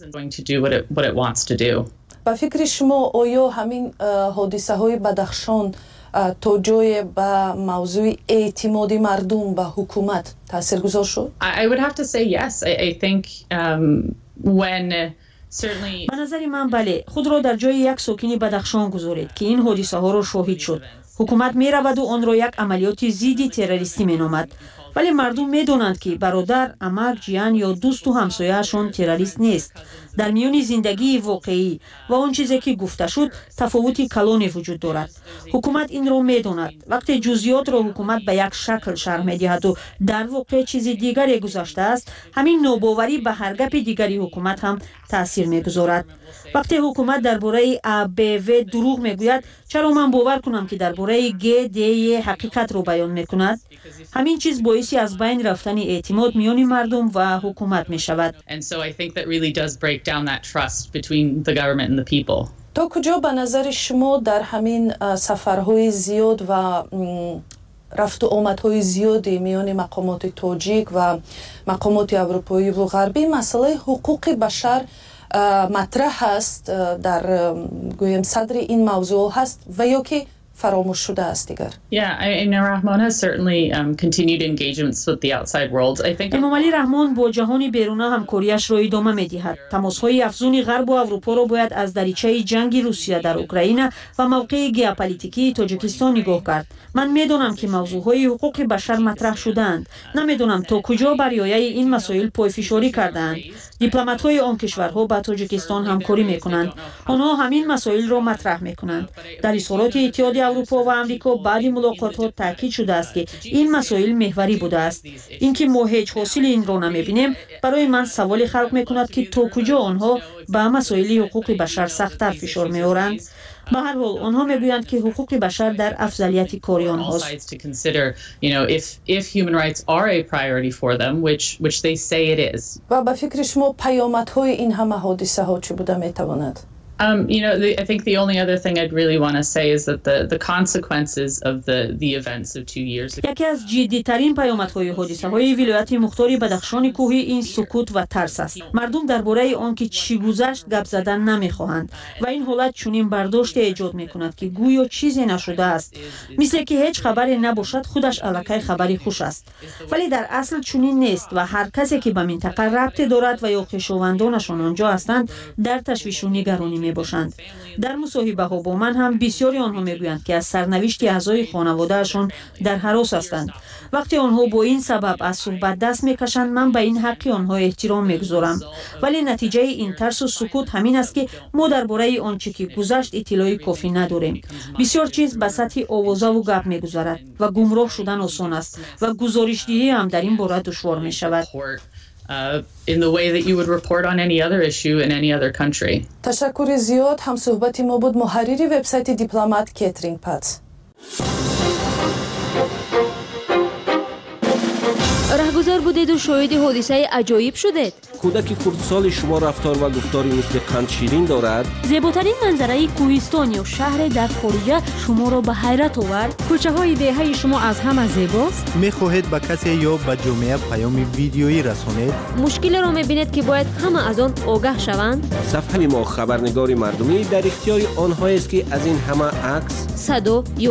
با فکر شما آیا همین حادثه‌های بدخشان تا جای به موضوع اعتماد مردم به حکومت تاثیرگذار شد؟ I would have to say yes. I, I think um, when certainly به نظر من بله، خود را در جای یک ساکن بدخشان گذارید که این حادثه ها را شاهد شد. حکومت می رود و آن را یک عملیات ضد تروریستی می نامد. ولی مردم می دانند که برادر، عمک، جیان یا دوست و همسایه‌شان تروریست نیست. در میان زندگی واقعی و آن چیزی که گفته شد تفاوتی کلانی وجود دارد. حکومت این را می داند. وقتی جزئیات را حکومت به یک شکل شرح می دهد و در واقع چیز دیگری گذاشته است، همین ناباوری به هر گپ دیگری حکومت هم تاثیر می گذارد. وقتی حکومت درباره ا ب و دروغ میگوید، چرا من باور کنم که درباره گ د حقیقت رو بیان میکند؟ همین چیز باعث از بین رفتن اعتماد میان مردم و حکومت می شود. تا کجا به نظر شما در همین سفرهای زیاد و رفت و آمدهای زیادی میان مقامات تاجیک و مقامات اروپایی و غربی مسئله حقوق بشر مطرح هست، در گویم صدر این موضوع هست و یا که فراموش شده است دیگر؟ Yeah, I mean, Rahman has certainly um, continued engagements with the outside world. I think امام علی رحمان با جهان بیرونه همکاریش را ادامه می‌دهد. تماس‌های افزون غرب و اروپا را باید از دریچه جنگ روسیه در اوکراین و موقع ژئوپلیتیکی تاجیکستان نگاه کرد. من می‌دانم که موضوعهای حقوق بشر مطرح شدند. نمی‌دانم تا کجا بر یایه این مسائل پایفشاری کردند. دیپلمات‌های آن کشورها با تاجیکستان همکاری می‌کنند. آنها همین مسائل را مطرح می‌کنند. در اظهارات اتحاد اروپا و آمریکا بعد ملاقات‌ها تاکید شده است که این مسائل محوری بوده است. اینکه ما هیچ حاصل این را نمی‌بینیم برای من سوال خلق می‌کند که تا کجا آنها به مسائل حقوق بشر سخت‌تر فشار می‌آورند. به هر حال آنها میگویند که حقوق بشر در افضلیت کاری آنهاست. و به فکر شما پیامدهای این همه حادثه ها چه بوده میتواند؟ Um, you know, the, I think the only other thing I'd really want to say is that the the consequences of the the events of two years ago. یکی از جدی‌ترین پیامدهای حادثه‌های ولایت مختار بدخشان کوهی این سکوت و ترس است. مردم درباره آنکه چی گذشت گپ زدن نمی‌خواهند و این حالت چنین برداشت ایجاد می‌کند که گویا چیزی نشده است، مثل که هیچ خبری نباشد خودش الکی خبری خوش است. ولی در اصل چنین نیست و هر کسی که به منطقه ربطی دارد و یا خویشاوندانشان آنجا هستند در تشویش و نگرانی باشند. در مصاحبه ها با من هم بسیاری آنها میگویند که از سرنوشت اعضای خانوادهشان در هراس هستند. وقتی آنها با این سبب از صحبت دست میکشند من به این حق آنها احترام میگذارم، ولی نتیجه این ترس و سکوت همین است که ما درباره آنچه که گذشت اطلاعی کافی نداریم. بسیار چیز به سطح آوازه و گپ میگذرد و گمراه شدن آسان است و گزارش‌دهی هم در این باره دشوار میشود. Uh, in the way that you would report on any other issue in any other country. تشکر زیاد. هم صحبت ما بود محرری وبسایت دیپلمات کاترین پات. رهگذر بودید و شاهد حادثه عجایب شدید. کودک خردسال شما رفتار و گفتاری مثل قند شیرین دارد. زیباترین منظره کوهستان یا شهر در خارج شما را به حیرت آورد. کوچه های دهه شما از همه زیباست. میخواهید به کسی یا به جامعه پیام ویدیویی رسانید. مشکل را میبینید که باید همه از آن آگاه شوند. صفحه ما خبرنگار مردمی در اختیار آنهایی است که از این همه عکس، صدا یا